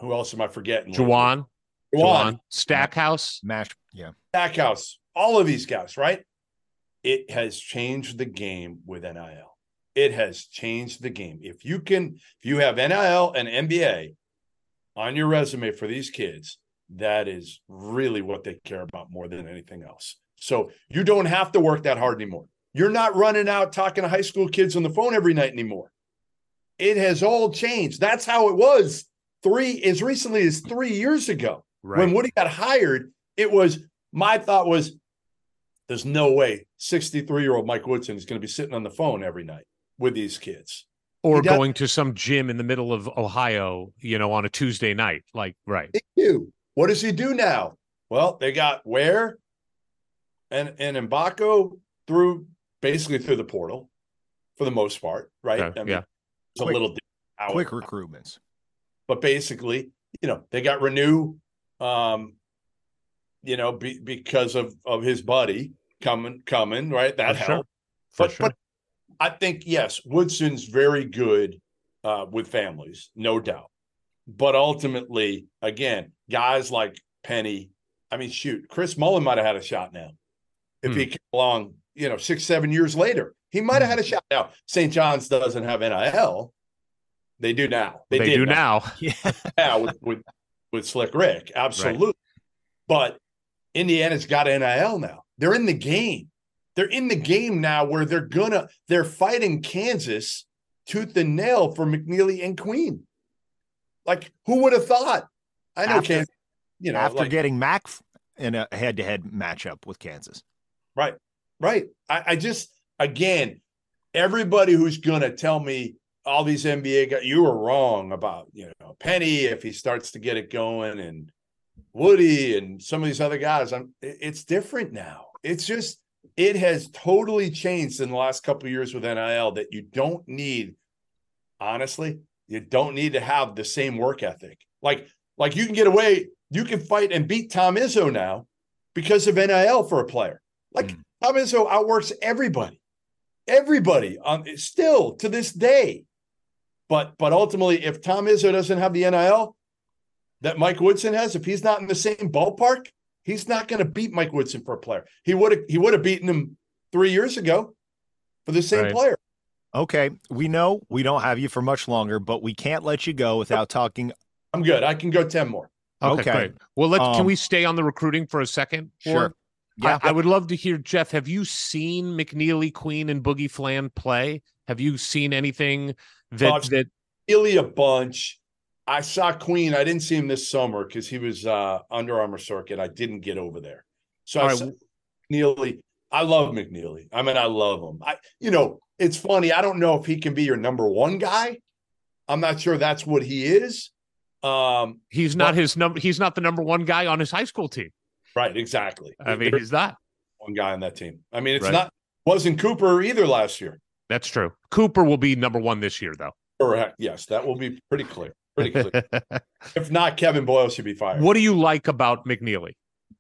Speaker 8: Who else am I forgetting?
Speaker 4: Juwan, Stackhouse,
Speaker 8: Stackhouse, all of these guys, right? It has changed the game with NIL. It has changed the game. If you have NIL and NBA on your resume for these kids, that is really what they care about more than anything else. So you don't have to work that hard anymore. You're not running out talking to high school kids on the phone every night anymore. It has all changed. That's how it was as recently as 3 years ago. Right. When Woody got hired, my thought was, there's no way 63-year-old Mike Woodson is going to be sitting on the phone every night with these kids.
Speaker 4: Or going to some gym in the middle of Ohio, on a Tuesday night. Right.
Speaker 8: What does he do now? Well, they got Ware and Mbako basically through the portal for the most part, right?
Speaker 4: Yeah.
Speaker 8: It's a little
Speaker 5: quick recruitments.
Speaker 8: But basically, they got Renew, because of his buddy coming, right? That helped. But I think, yes, Woodson's very good with families, no doubt. But ultimately, again, guys like Penny, Chris Mullen might have had a shot now. If he came along, 6-7 years later, he might have had a shot. Now, St. John's doesn't have NIL. They do now.
Speaker 4: They do now.
Speaker 8: Yeah, with Slick Rick, absolutely. Right. But Indiana's got NIL now. They're in the game. They're in the game now where they're fighting Kansas tooth and nail for McNeely and Queen. Like, who would have thought? I know Kansas,
Speaker 5: after getting Mac in a head-to-head matchup with Kansas.
Speaker 8: Right. I just, again, everybody who's going to tell me all these NBA guys, you were wrong about, Penny, if he starts to get it going, and Woody and some of these other guys, it's different now. It's just, it has totally changed in the last couple of years with NIL that you don't need, honestly, you don't need to have the same work ethic. Like you can get away, you can fight and beat Tom Izzo now because of NIL for a player. Tom Izzo outworks everybody still to this day. But ultimately, if Tom Izzo doesn't have the NIL that Mike Woodson has, if he's not in the same ballpark, he's not going to beat Mike Woodson for a player. He would have beaten him 3 years ago for the same player.
Speaker 5: Okay, we know we don't have you for much longer, but we can't let you go without talking.
Speaker 8: I'm good. I can go 10 more.
Speaker 4: Okay. Great. Well, can we stay on the recruiting for a second?
Speaker 5: Sure.
Speaker 4: Yeah, I would love to hear, Jeff, have you seen McNeely, Queen, and Boogie Flan play? Have you seen anything that
Speaker 8: McNeely a bunch? I saw Queen. I didn't see him this summer because he was Under Armour circuit. I didn't get over there. So I saw McNeely. I love McNeely. I love him. It's funny. I don't know if he can be your number one guy. I'm not sure that's what he is.
Speaker 4: He's not the number one guy on his high school team.
Speaker 8: Right, exactly.
Speaker 4: He's not
Speaker 8: one guy on that team. Wasn't Cooper either last year.
Speaker 4: That's true. Cooper will be number one this year, though.
Speaker 8: Correct. Yes, that will be pretty clear. If not, Kevin Boyle should be fired.
Speaker 4: What do you like about McNeely?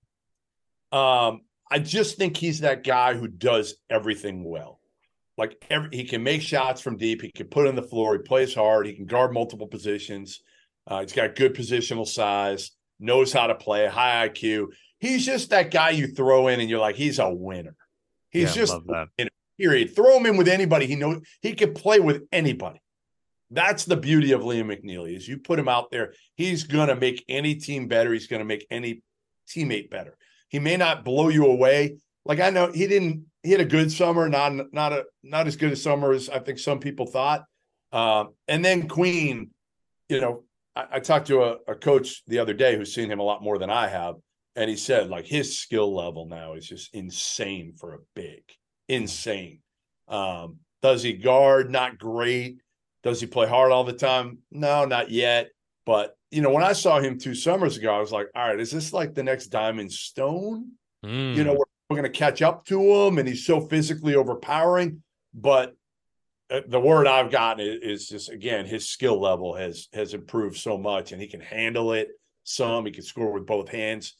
Speaker 8: I just think he's that guy who does everything well. He can make shots from deep. He can put on the floor. He plays hard. He can guard multiple positions. He's got good positional size, knows how to play, high IQ. He's just that guy you throw in and you're like, he's a winner. He's just a winner, period. Throw him in with anybody. He knows he can play with anybody. That's the beauty of Liam McNeely is you put him out there, he's going to make any team better. He's going to make any teammate better. He may not blow you away. I know he had a good summer, not as good a summer as I think some people thought. And then Queen, I talked to a coach the other day who's seen him a lot more than I have. And he said, his skill level now is just insane for a big. Insane. Does he guard? Not great. Does he play hard all the time? No, not yet. But, when I saw him 2 summers ago, I was like, all right, is this like the next Diamond Stone? We're going to catch up to him, and he's so physically overpowering. But the word I've gotten is just, again, his skill level has improved so much, and he can handle it some. He can score with both hands.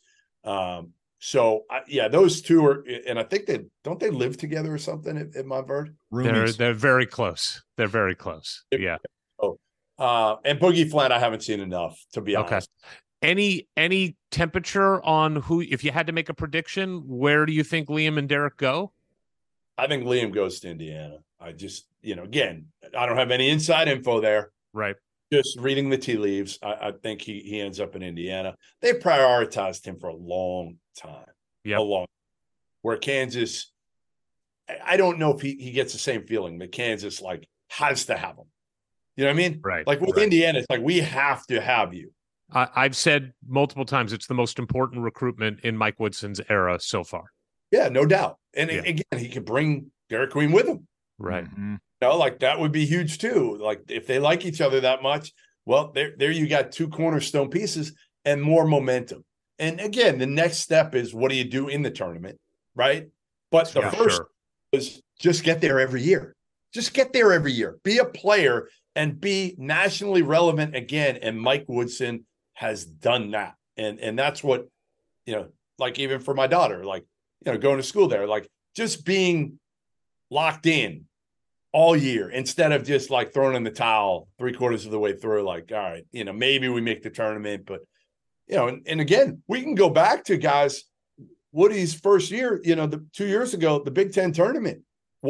Speaker 8: Those two are, and I think don't they live together or something at Montverde?
Speaker 4: They're very close. They're very close. Yeah.
Speaker 8: So, And Boogie Flint, I haven't seen enough, to be honest.
Speaker 4: Any temperature on who, if you had to make a prediction, where do you think Liam and Derek go?
Speaker 8: I think Liam goes to Indiana. I just, again, I don't have any inside info there.
Speaker 4: Right.
Speaker 8: Just reading the tea leaves, I think he ends up in Indiana. They prioritized him for a long time.
Speaker 4: Yeah.
Speaker 8: Where Kansas, I don't know if he gets the same feeling that Kansas has to have him. You know what I mean?
Speaker 4: Right.
Speaker 8: Like with Indiana, it's like, we have to have you.
Speaker 4: I've said multiple times, it's the most important recruitment in Mike Woodson's era so far.
Speaker 8: Yeah, no doubt. And again, he could bring Derek Queen with him.
Speaker 4: Right.
Speaker 5: Mm-hmm.
Speaker 8: That would be huge too. Like if they like each other that much, well, there you got two cornerstone pieces and more momentum. And again, the next step is, what do you do in the tournament, right? But the first is just get there every year. Just get there every year. Be a player and be nationally relevant again. And Mike Woodson has done that. And that's what, like even for my daughter, going to school there, just being locked in all year instead of just throwing in the towel 3/4 of the way through. All right, maybe we make the tournament, but and again, we can go back to guys, Woody's first year, the 2 years ago, the Big Ten tournament.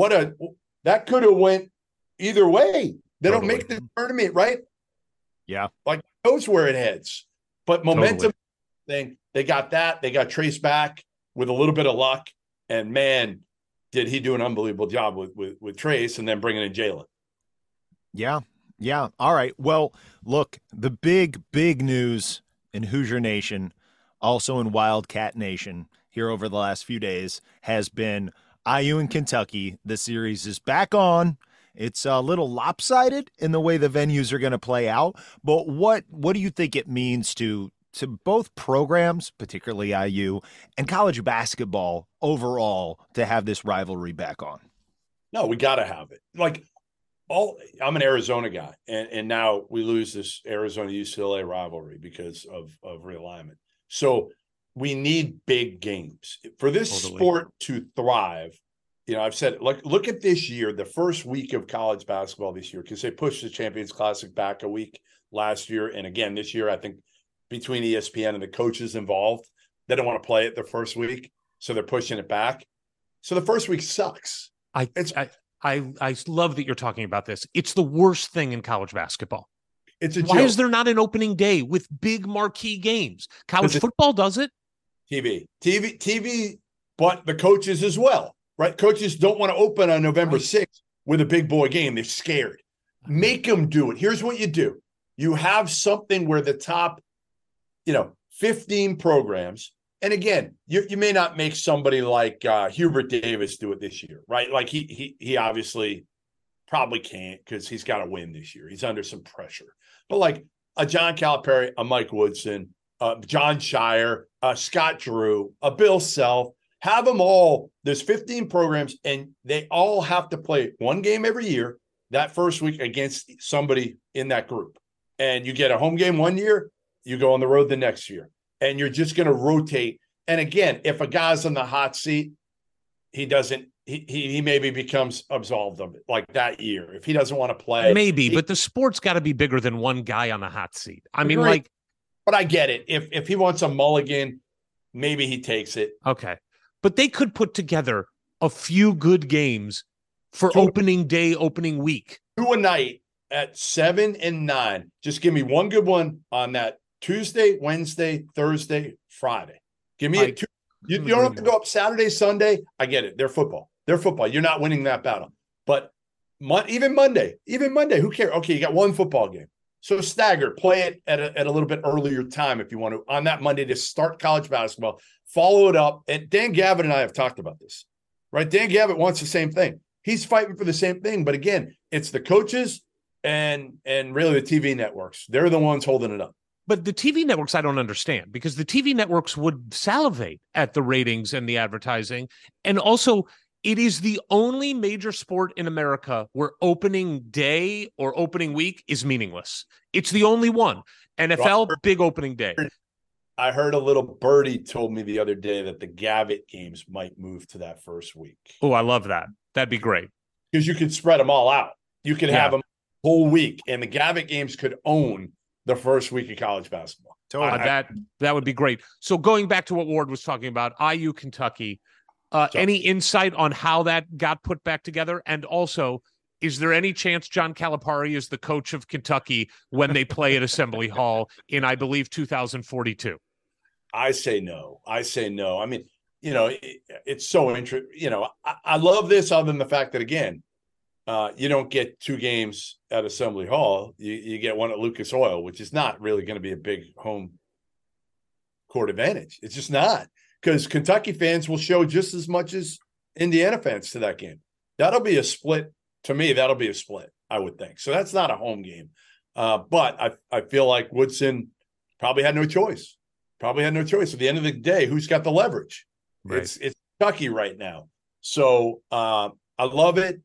Speaker 8: That could have went either way. They don't make the tournament, right?
Speaker 5: Yeah.
Speaker 8: Knows where it heads. But momentum thing, they got that. They got Trace back with a little bit of luck. And man, did he do an unbelievable job with Trace, and then bringing in Jalen.
Speaker 5: Yeah. Yeah. All right. Well, look, the big news in Hoosier Nation, also in Wildcat Nation here over the last few days, has been IU and Kentucky. The series is back on. It's a little lopsided in the way the venues are going to play out. But what do you think it means to both programs, particularly IU, and college basketball overall, to have this rivalry back on?
Speaker 8: No, we got to have it. I'm an Arizona guy, and now we lose this Arizona-UCLA rivalry because of realignment. So we need big games. For this sport to thrive, I've said, look at this year, the first week of college basketball this year, because they pushed the Champions Classic back a week last year. And again, this year, I think between ESPN and the coaches involved, they don't want to play it the first week, so they're pushing it back. So the first week sucks.
Speaker 4: I love that you're talking about this. It's the worst thing in college basketball.
Speaker 8: It's a
Speaker 4: Why
Speaker 8: joke.
Speaker 4: is there not an opening day with big marquee games? College football does it. TV,
Speaker 8: but the coaches as well, right? Coaches don't want to open on November 6th with a big boy game. They're scared. Make them do it. Here's what you do. You have something where the top, 15 programs. And again, you may not make somebody like Hubert Davis do it this year, right? He obviously probably can't because he's got to win this year. He's under some pressure. But a John Calipari, a Mike Woodson, John Shire, Scott Drew, a Bill Self, have them all. There's 15 programs, and they all have to play one game every year that first week against somebody in that group. And you get a home game one year, you go on the road the next year. And you're just going to rotate. And again, if a guy's on the hot seat, he maybe becomes absolved of it that year. If he doesn't want to play.
Speaker 4: Maybe, but the sport's got to be bigger than one guy on the hot seat. I mean,
Speaker 8: but I get it. If he wants a mulligan, maybe he takes it.
Speaker 4: Okay. But they could put together a few good games for opening day, opening week.
Speaker 8: 2 a night at 7 and 9. Just give me one good one on that Tuesday, Wednesday, Thursday, Friday. Give me two. You don't have to go up Saturday, Sunday. I get it. They're football. You're not winning that battle. But even Monday, who cares? Okay, you got one football game. So stagger, play it at a little bit earlier time if you want to on that Monday to start college basketball. Follow it up. And Dan Gavitt and I have talked about this, right? Dan Gavitt wants the same thing. He's fighting for the same thing. But again, it's the coaches and really the TV networks. They're the ones holding it up.
Speaker 4: But the TV networks, I don't understand, because the TV networks would salivate at the ratings and the advertising. And also, it is the only major sport in America where opening day or opening week is meaningless. It's the only one. NFL, big opening day.
Speaker 8: I heard a little birdie told me the other day that the Gavitt games might move to that first week.
Speaker 4: Oh, I love that. That'd be great.
Speaker 8: Because you could spread them all out. You could have them whole week, and the Gavitt games could own the first week of college basketball.
Speaker 4: That would be great. So going back to what Ward was talking about, IU Kentucky, any insight on how that got put back together? And also, is there any chance John Calipari is the coach of Kentucky when they play at Assembly Hall in, I believe, 2042?
Speaker 8: I say no. I mean, it's so interesting. I love this other than the fact that, again, you don't get 2 games at Assembly Hall. You get one at Lucas Oil, which is not really going to be a big home court advantage. It's just not, because Kentucky fans will show just as much as Indiana fans to that game. That'll be a split. To me, that'll be a split, I would think. So that's not a home game. But I feel like Woodson probably had no choice. At the end of the day, who's got the leverage? Right. It's Kentucky right now. So I love it.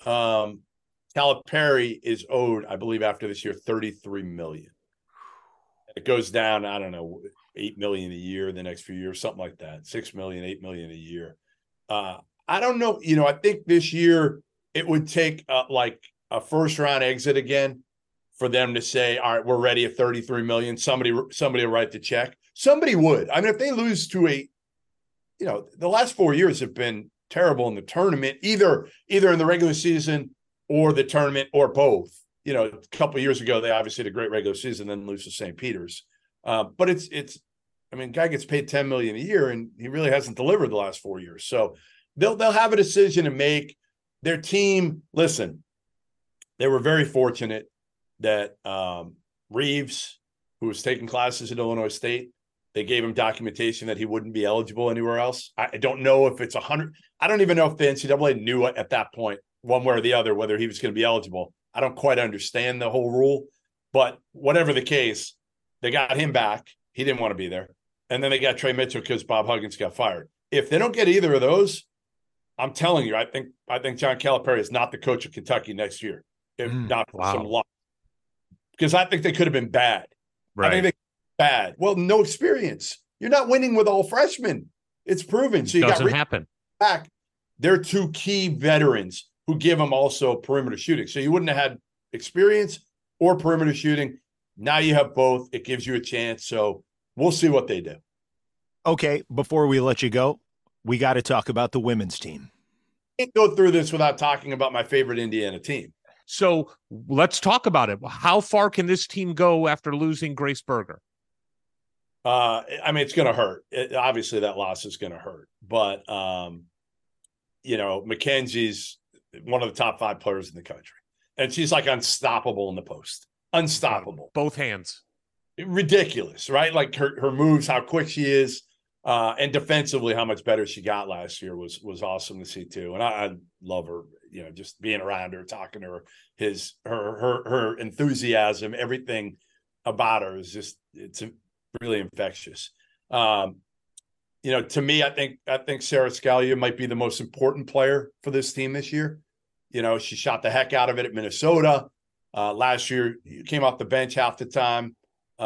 Speaker 8: Calipari is owed, I believe, after this year, $33 million. It goes down, I don't know, $8 million a year the next few years, something like that. $6 million, $8 million a year. I don't know. I think this year it would take like a first round exit again for them to say, all right, we're ready at $33 million. Somebody will write the check. Somebody would. I mean, if they lose to the last 4 years have been terrible in the tournament, either in the regular season or the tournament or both. A couple of years ago, they obviously had a great regular season, then lose to St. Peter's. But guy gets paid $10 million a year, and he really hasn't delivered the last 4 years. So they'll have a decision to make. Their team, listen, they were very fortunate that Reeves, who was taking classes at Illinois State, they gave him documentation that he wouldn't be eligible anywhere else. I don't know if it's 100. I don't even know if the NCAA knew at that point, one way or the other, whether he was going to be eligible. I don't quite understand the whole rule, but whatever the case, they got him back. He didn't want to be there. And then they got Trey Mitchell because Bob Huggins got fired. If they don't get either of those, I'm telling you, I think John Calipari is not the coach of Kentucky next year, if not for some luck. Because I think they could have been bad. Right. I think they bad. Well, no experience. You're not winning with all freshmen. It's proven. So you
Speaker 4: doesn't happen.
Speaker 8: Back. They're 2 key veterans who give them also perimeter shooting. So you wouldn't have had experience or perimeter shooting. Now you have both. It gives you a chance. So we'll see what they do.
Speaker 5: Okay, before we let you go, we got to talk about the women's team.
Speaker 8: Can't go through this without talking about my favorite Indiana team.
Speaker 4: So let's talk about it. How far can this team go after losing Grace Berger?
Speaker 8: It's going to hurt. Obviously, that loss is going to hurt. But, Mackenzie's one of the top 5 players in the country. And she's like unstoppable in the post. Unstoppable.
Speaker 4: Both hands.
Speaker 8: Ridiculous, right? Like her moves, how quick she is. And defensively, how much better she got last year was awesome to see too. And I love her, just being around her, talking to her, her enthusiasm, everything about her is just, it's really infectious. To me, I think Sarah Scalia might be the most important player for this team this year. She shot the heck out of it at Minnesota. Last year, came off the bench half the time.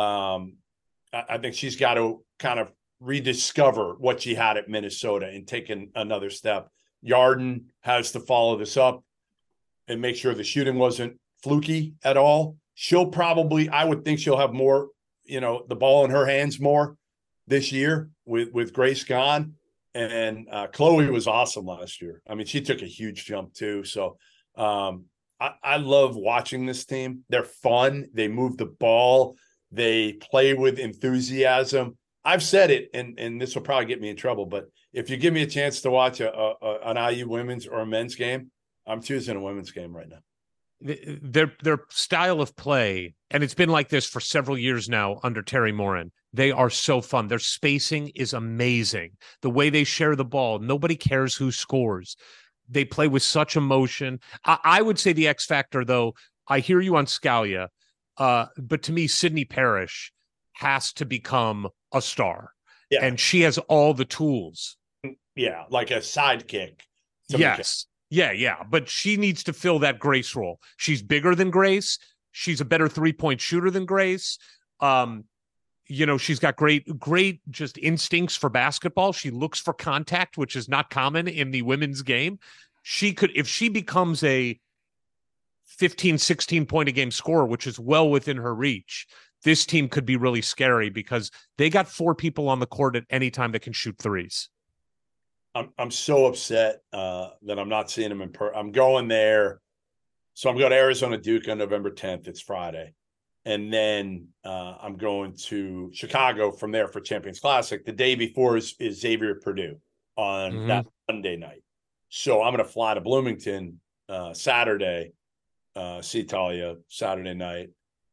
Speaker 8: I think she's got to kind of rediscover what she had at Minnesota and take another step. Yarden has to follow this up and make sure the shooting wasn't fluky at all. I would think she'll have more, the ball in her hands more this year with Grace gone. And Chloe was awesome last year. I mean, she took a huge jump too. So I love watching this team. They're fun. They move the ball. They play with enthusiasm. I've said it, and this will probably get me in trouble, but if you give me a chance to watch an IU women's or a men's game, I'm choosing a women's game right now.
Speaker 4: Their style of play, and it's been like this for several years now under Terry Morin, they are so fun. Their spacing is amazing. The way they share the ball, nobody cares who scores. They play with such emotion. I would say the X factor, though, I hear you on Scalia, but to me, Sydney Parrish has to become a star. Yeah. And she has all the tools.
Speaker 8: Yeah, like a sidekick.
Speaker 4: Yes. Yeah. But she needs to fill that Grace role. She's bigger than Grace. She's a better 3-point shooter than Grace. She's got great just instincts for basketball. She looks for contact, which is not common in the women's game. She could, if she becomes a 15, 16 point a game scorer, which is well within her reach, this team could be really scary because they got 4 people on the court at any time that can shoot threes.
Speaker 8: I'm so upset that I'm not seeing them in person. I'm going there. So I'm going to Arizona Duke on November 10th. It's Friday. And then I'm going to Chicago from there for Champions Classic. The day before is Xavier Purdue on that Monday night. So I'm going to fly to Bloomington Saturday, see Talia Saturday night,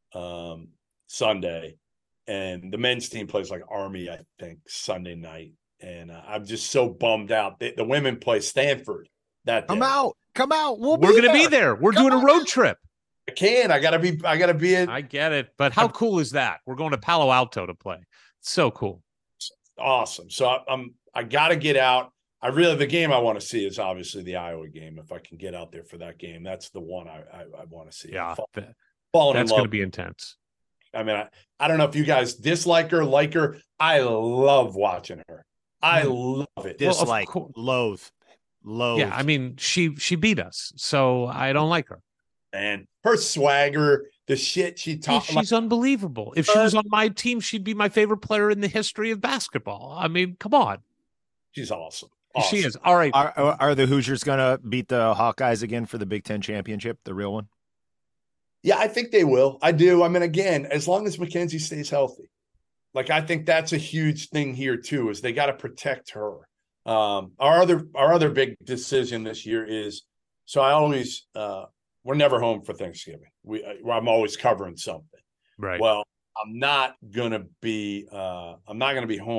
Speaker 8: Sunday. And the men's team plays like Army, I think, Sunday night. And I'm just so bummed out. The women play Stanford that day.
Speaker 5: Come out.
Speaker 4: We're going to be there. We're doing a road trip.
Speaker 8: I gotta be
Speaker 4: I get it. But how cool is that? We're going to Palo Alto to play. It's so cool.
Speaker 8: Awesome. So I gotta get out. The game I want to see is obviously the Iowa game. If I can get out there for that game, that's the one I want to see.
Speaker 4: Yeah.
Speaker 8: That's
Speaker 4: going to be intense.
Speaker 8: I mean, I don't know if you guys dislike her, like her. I love watching her. I love it.
Speaker 5: Dislike, loathe.
Speaker 4: Yeah, I mean, she beat us, so I don't like her.
Speaker 8: And her swagger, the shit she talks.
Speaker 4: She's unbelievable. If she was on my team, she'd be my favorite player in the history of basketball. I mean, come on.
Speaker 8: She's awesome.
Speaker 4: She is. All right.
Speaker 5: Are the Hoosiers going to beat the Hawkeyes again for the Big Ten championship, the real one?
Speaker 8: Yeah, I think they will. I do. I mean, again, as long as Mackenzie stays healthy. Like, I think that's a huge thing here, too, is they got to protect her. Our other big decision this year is, so I always we're never home for Thanksgiving. I'm always covering something.
Speaker 4: Right.
Speaker 8: Well, I'm not gonna be home. I'm not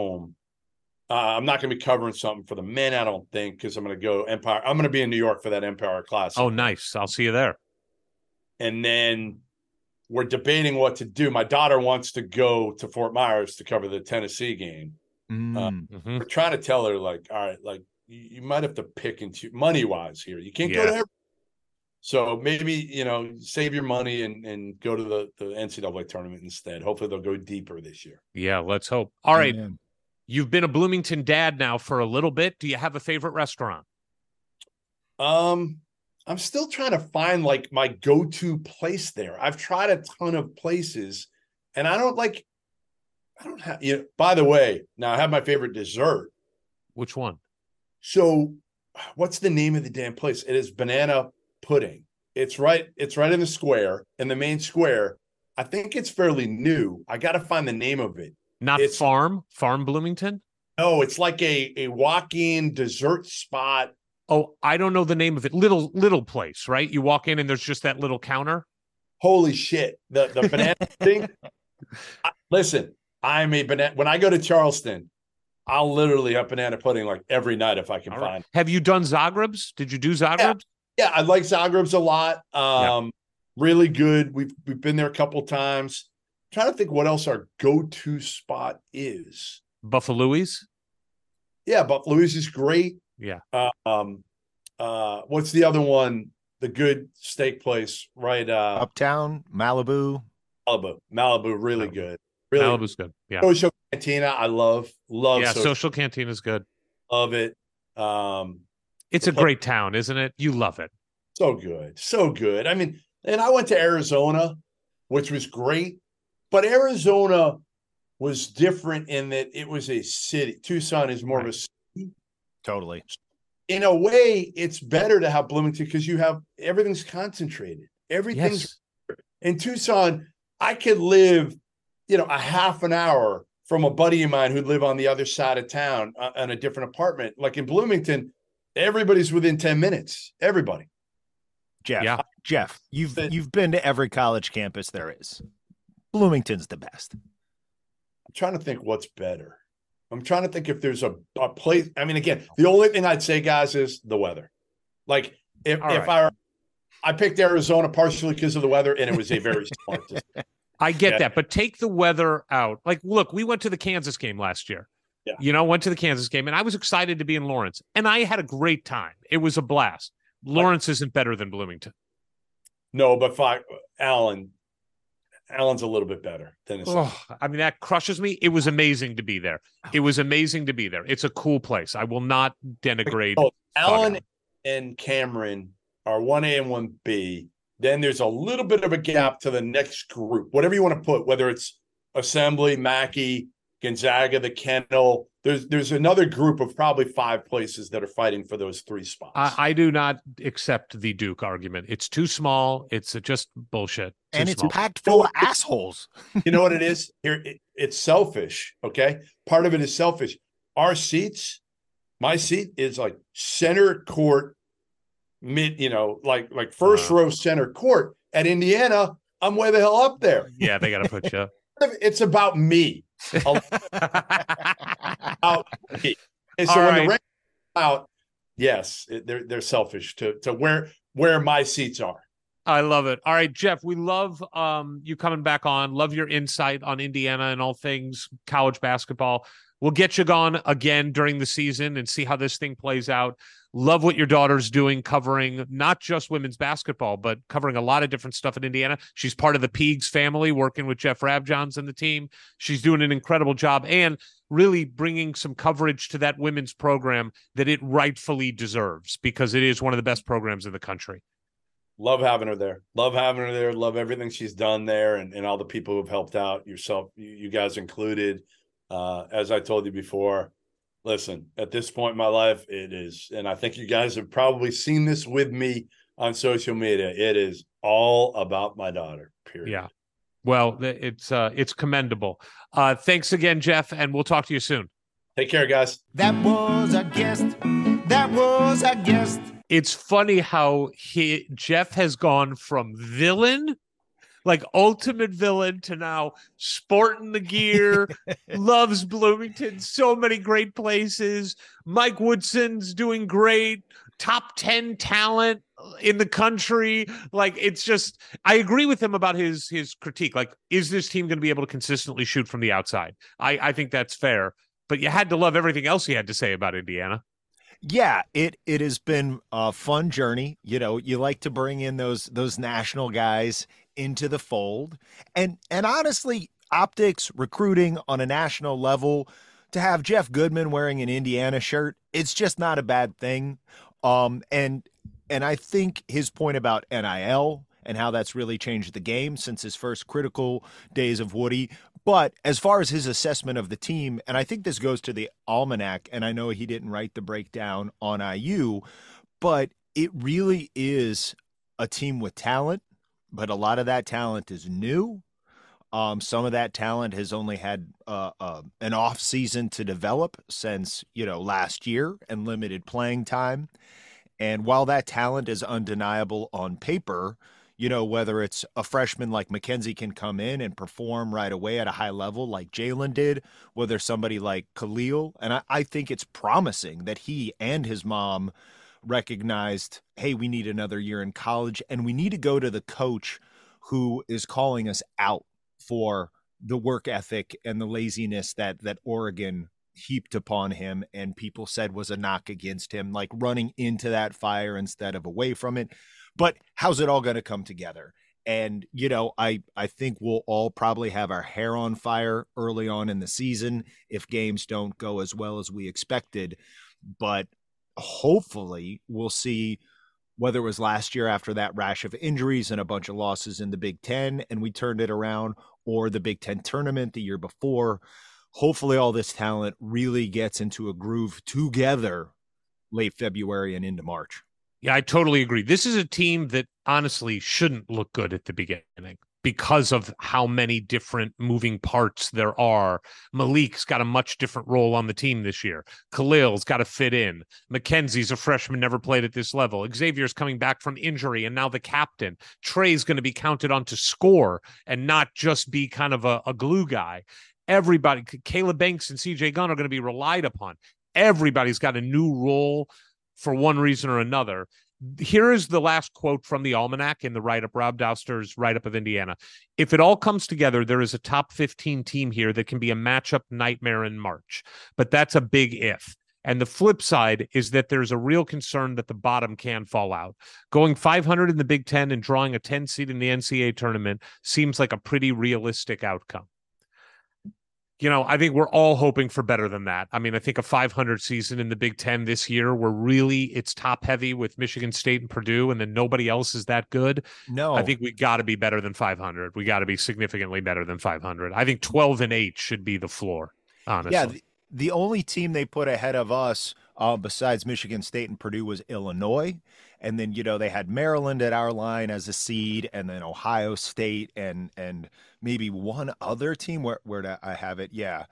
Speaker 8: gonna be covering something for the men, I don't think, because I'm gonna go Empire. I'm gonna be in New York for that Empire Classic.
Speaker 4: Oh, nice. I'll see you there.
Speaker 8: And then we're debating what to do. My daughter wants to go to Fort Myers to cover the Tennessee game. We're trying to tell her, like, all right, like, you might have to pick and choose money-wise here. You can't go to every. So maybe, save your money and go to the NCAA tournament instead. Hopefully they'll go deeper this year.
Speaker 4: Yeah, let's hope. All right. You've been a Bloomington dad now for a little bit. Do you have a favorite restaurant?
Speaker 8: I'm still trying to find like my go-to place there. I've tried a ton of places and I don't have, by the way, now I have my favorite dessert.
Speaker 4: Which one?
Speaker 8: So what's the name of the damn place? It is banana pudding. It's right in the square, in the main square. I think it's fairly new. I got to find the name of it.
Speaker 4: It's Farm Bloomington?
Speaker 8: No, it's like a walk-in dessert spot.
Speaker 4: Oh, I don't know the name of it. Little place, right? You walk in and there's just that little counter.
Speaker 8: Holy shit. The banana thing. Listen, I'm a banana. When I go to Charleston, I'll literally have banana pudding like every night if I can find it.
Speaker 4: Have you done Zagreb's? Did you do Zagreb's?
Speaker 8: Yeah, I like Zagreb's a lot. Really good. We've been there a couple of times. I'm trying to think what else our go-to spot is.
Speaker 4: Buffalo's?
Speaker 8: Yeah, Buffalo's is great.
Speaker 4: Yeah.
Speaker 8: What's the other one? The good steak place, right?
Speaker 5: Uptown, Malibu.
Speaker 8: Malibu, really good. Really,
Speaker 4: Malibu's good. Yeah.
Speaker 8: Social Cantina, I love.
Speaker 4: Yeah, Social Cantina is good.
Speaker 8: Love it.
Speaker 4: It's a great town, isn't it? You love it.
Speaker 8: So good. So good. I mean, and I went to Arizona, which was great, but Arizona was different in that it was a city. Tucson is more of a city.
Speaker 5: Totally.
Speaker 8: In a way, it's better to have Bloomington because you have everything's concentrated. Everything's in Tucson. I could live, a half an hour from a buddy of mine who'd live on the other side of town on a different apartment. Like in Bloomington, everybody's within 10 minutes. Everybody.
Speaker 5: Jeff, you've been to every college campus there is. Bloomington's the best.
Speaker 8: I'm trying to think what's better. I'm trying to think if there's a place. I mean, again, the only thing I'd say, guys, is the weather. Like if I picked Arizona partially because of the weather, and it was a very smart decision.
Speaker 4: I get that, but take the weather out. Like, look, we went to the Kansas game last year.
Speaker 8: Yeah.
Speaker 4: Went to the Kansas game, and I was excited to be in Lawrence, and I had a great time. It was a blast. Lawrence isn't better than Bloomington.
Speaker 8: No, but Allen's a little bit better than his.
Speaker 4: I mean, that crushes me. It was amazing to be there. It's a cool place. I will not denigrate.
Speaker 8: Allen and Cameron are 1A and 1B. Then there's a little bit of a gap to the next group, whatever you want to put, whether it's Assembly, Mackey, Gonzaga, the Kennel. There's another group of probably 5 places that are fighting for those 3 spots.
Speaker 4: I do not accept the Duke argument. It's too small. It's just bullshit.
Speaker 5: And it's
Speaker 4: small.
Speaker 5: packed full of assholes.
Speaker 8: You know what it is? Here, it's selfish, okay? Part of it is selfish. Our seats, my seat is like center court, mid, like first row center court. At Indiana, I'm way the hell up there.
Speaker 4: Yeah, they got to put you.
Speaker 8: It's about me. About me. And so when the rain out, yes, they're selfish to where my seats are.
Speaker 4: I love it. All right, Jeff, we love you coming back on. Love your insight on Indiana and all things college basketball. We'll get you gone again during the season and see how this thing plays out. Love what your daughter's doing, covering not just women's basketball, but covering a lot of different stuff in Indiana. She's part of the Peegs family, working with Jeff Rabjohns and the team. She's doing an incredible job and really bringing some coverage to that women's program that it rightfully deserves, because it is one of the best programs in the country.
Speaker 8: Love having her there. Love having her there. Love everything she's done there, and all the people who've helped out, yourself, you guys included. As I told you before, listen, at this point in my life, it is, and I think you guys have probably seen this with me on social media, it is all about my daughter, period.
Speaker 4: Yeah. Well, it's commendable. Thanks again, Jeff, and we'll talk to you soon.
Speaker 8: Take care, guys.
Speaker 3: That was a guest. That was a guest.
Speaker 4: It's funny how Jeff has gone from villain, like ultimate villain, to now sporting the gear, loves Bloomington, so many great places. Mike Woodson's doing great, top 10 talent in the country. Like, it's just, I agree with him about his critique. Like, is this team going to be able to consistently shoot from the outside? I think that's fair, but you had to love everything else he had to say about Indiana.
Speaker 5: Yeah, it has been a fun journey. You know, you like to bring in those national guys into the fold. And honestly, optics, recruiting on a national level, to have Jeff Goodman wearing an Indiana shirt, it's just not a bad thing. And I think his point about NIL and how that's really changed the game since his first critical days of Woody. But as far as his assessment of the team, and I think this goes to the Almanac, and I know he didn't write the breakdown on IU, but it really is a team with talent, but a lot of that talent is new. Some of that talent has only had an off season to develop since, last year and limited playing time. And while that talent is undeniable on paper, whether it's a freshman like Mackenzie can come in and perform right away at a high level like Jalen did, whether somebody like Khalil, and I think it's promising that he and his mom recognized, hey, we need another year in college, and we need to go to the coach who is calling us out for the work ethic and the laziness that Oregon heaped upon him and people said was a knock against him, like running into that fire instead of away from it. But how's it all going to come together? And, I think we'll all probably have our hair on fire early on in the season if games don't go as well as we expected. But hopefully we'll see, whether it was last year after that rash of injuries and a bunch of losses in the Big Ten and we turned it around, or the Big Ten tournament the year before. Hopefully all this talent really gets into a groove together late February and into March.
Speaker 4: Yeah, I totally agree. This is a team that honestly shouldn't look good at the beginning because of how many different moving parts there are. Malik's got a much different role on the team this year. Khalil's got to fit in. Mackenzie's a freshman, never played at this level. Xavier's coming back from injury and now the captain. Trey's going to be counted on to score and not just be kind of a glue guy. Everybody, Caleb Banks and CJ Gunn are going to be relied upon. Everybody's got a new role for one reason or another. Here is the last quote from the Almanac in the write-up, Rob Douster's write-up of Indiana. If it all comes together, there is a top 15 team here that can be a matchup nightmare in March. But that's a big if. And the flip side is that there's a real concern that the bottom can fall out. Going 500 in the Big Ten and drawing a 10 seed in the NCAA tournament seems like a pretty realistic outcome. I think we're all hoping for better than that. I mean, I think a 500 season in the Big Ten this year, where really it's top heavy with Michigan State and Purdue, and then nobody else is that good.
Speaker 5: No,
Speaker 4: I think we got to be better than 500. We got to be significantly better than 500. I think 12-8 should be the floor, honestly.
Speaker 5: Yeah, the only team they put ahead of us besides Michigan State and Purdue was Illinois. And then, they had Maryland at our line as a seed, and then Ohio State and maybe one other team. Where did I have it? Yeah.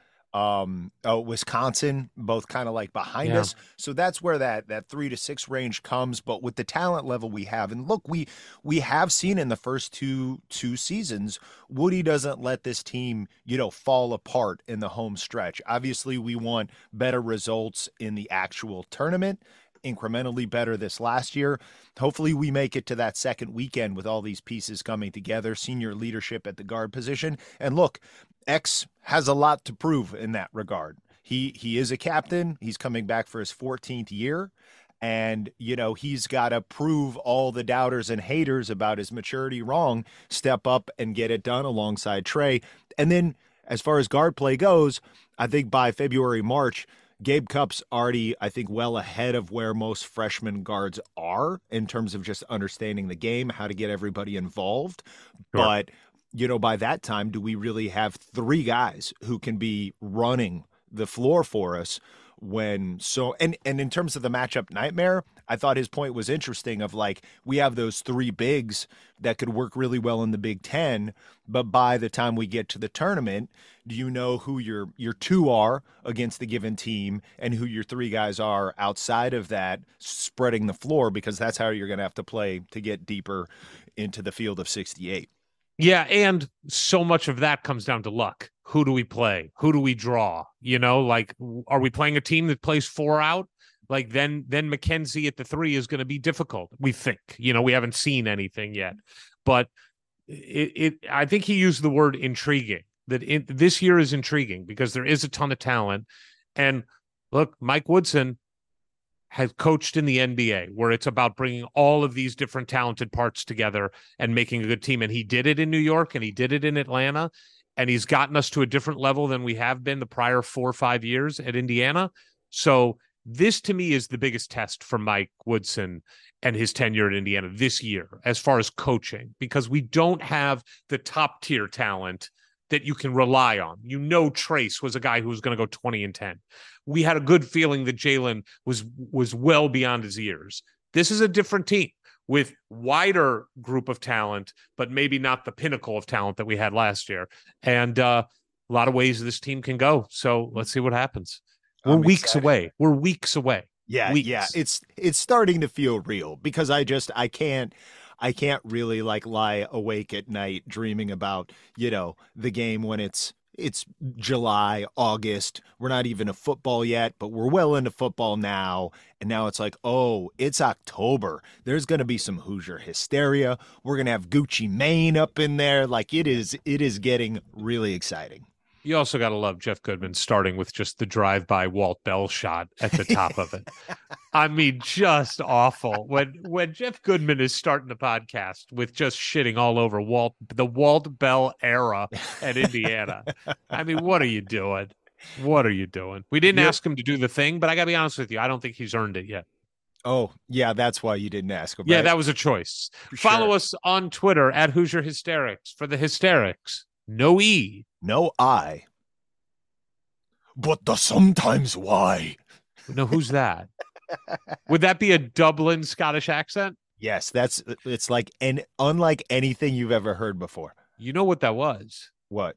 Speaker 5: Wisconsin, both kind of like behind us. So that's where that 3 to 6 range comes. But with the talent level we have, and look, we have seen in the first two seasons, Woody doesn't let this team, fall apart in the home stretch. Obviously, we want better results in the actual tournament, incrementally better this last year. Hopefully we make it to that second weekend with all these pieces coming together, senior leadership at the guard position. And look, X has a lot to prove in that regard. He is a captain. He's coming back for his 14th year. And, he's got to prove all the doubters and haters about his maturity wrong, step up and get it done alongside Trey. And then as far as guard play goes, I think by February, March, Gabe Cup's already, I think, well ahead of where most freshman guards are in terms of just understanding the game, how to get everybody involved. Sure. But, by that time, do we really have 3 guys who can be running the floor for us and in terms of the matchup nightmare, I thought his point was interesting of like, we have those 3 bigs that could work really well in the Big Ten, but by the time we get to the tournament, do you know who your 2 are against the given team and who your 3 guys are outside of that, spreading the floor, because that's how you're going to have to play to get deeper into the field of 68.
Speaker 4: Yeah, and so much of that comes down to luck. Who do we play? Who do we draw? Are we playing a team that plays 4 out? Like then McKenzie at the 3 is going to be difficult. We think, we haven't seen anything yet, but I think he used the word intriguing. This year is intriguing because there is a ton of talent. And look, Mike Woodson has coached in the NBA, where it's about bringing all of these different talented parts together and making a good team. And he did it in New York and he did it in Atlanta. And he's gotten us to a different level than we have been the prior 4 or 5 years at Indiana. So this, to me, is the biggest test for Mike Woodson and his tenure at Indiana this year, as far as coaching, because we don't have the top tier talent that you can rely on. Trace was a guy who was going to go 20-10. We had a good feeling that Jalen was well beyond his years. This is a different team with wider group of talent, but maybe not the pinnacle of talent that we had last year. And a lot of ways this team can go. So let's see what happens. We're weeks away.
Speaker 5: Yeah,
Speaker 4: weeks.
Speaker 5: Yeah. It's starting to feel real because I can't really lie awake at night dreaming about, the game when it's July, August. We're not even to football yet, but we're well into football now. And now it's like, oh, it's October. There's going to be some Hoosier hysteria. We're going to have Gucci Mane up in there. It is getting really exciting.
Speaker 4: You also got to love Jeff Goodman starting with just the drive-by Walt Bell shot at the top of it. I mean, just awful. When Jeff Goodman is starting the podcast with just shitting all over the Walt Bell era at Indiana. I mean, what are you doing? We didn't ask him to do the thing, but I got to be honest with you. I don't think he's earned it yet.
Speaker 5: Oh, yeah, that's why you didn't ask him.
Speaker 4: Yeah,
Speaker 5: right?
Speaker 4: that was a choice.
Speaker 5: For
Speaker 4: Follow
Speaker 5: sure.
Speaker 4: us on Twitter at Hoosier Hysterics for the hysterics. No E.
Speaker 5: No I. But the sometimes why.
Speaker 4: No, who's that? Would that be a Dublin Scottish accent?
Speaker 5: Yes, it's like unlike anything you've ever heard before.
Speaker 4: You know what that was?
Speaker 5: What?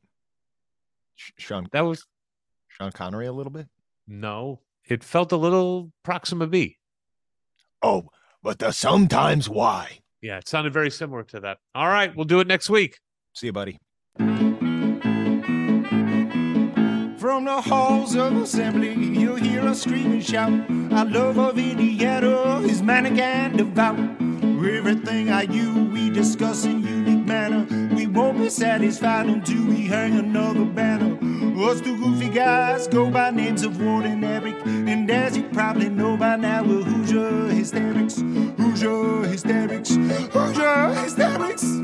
Speaker 5: Sean Connery a little bit?
Speaker 4: No, it felt a little Proxima B.
Speaker 5: Oh, but the sometimes why.
Speaker 4: Yeah, it sounded very similar to that. All right, we'll do it next week.
Speaker 5: See you, buddy.
Speaker 3: From the halls of assembly, you'll hear us scream and shout. Our love of Indiana is manic and devout. Everything we discuss in unique manner. We won't be satisfied until we hang another banner. Us two goofy guys go by names of Ward and Eric. And as you probably know by now, we're Hoosier Hysterics. Hoosier Hysterics. Hoosier Hysterics.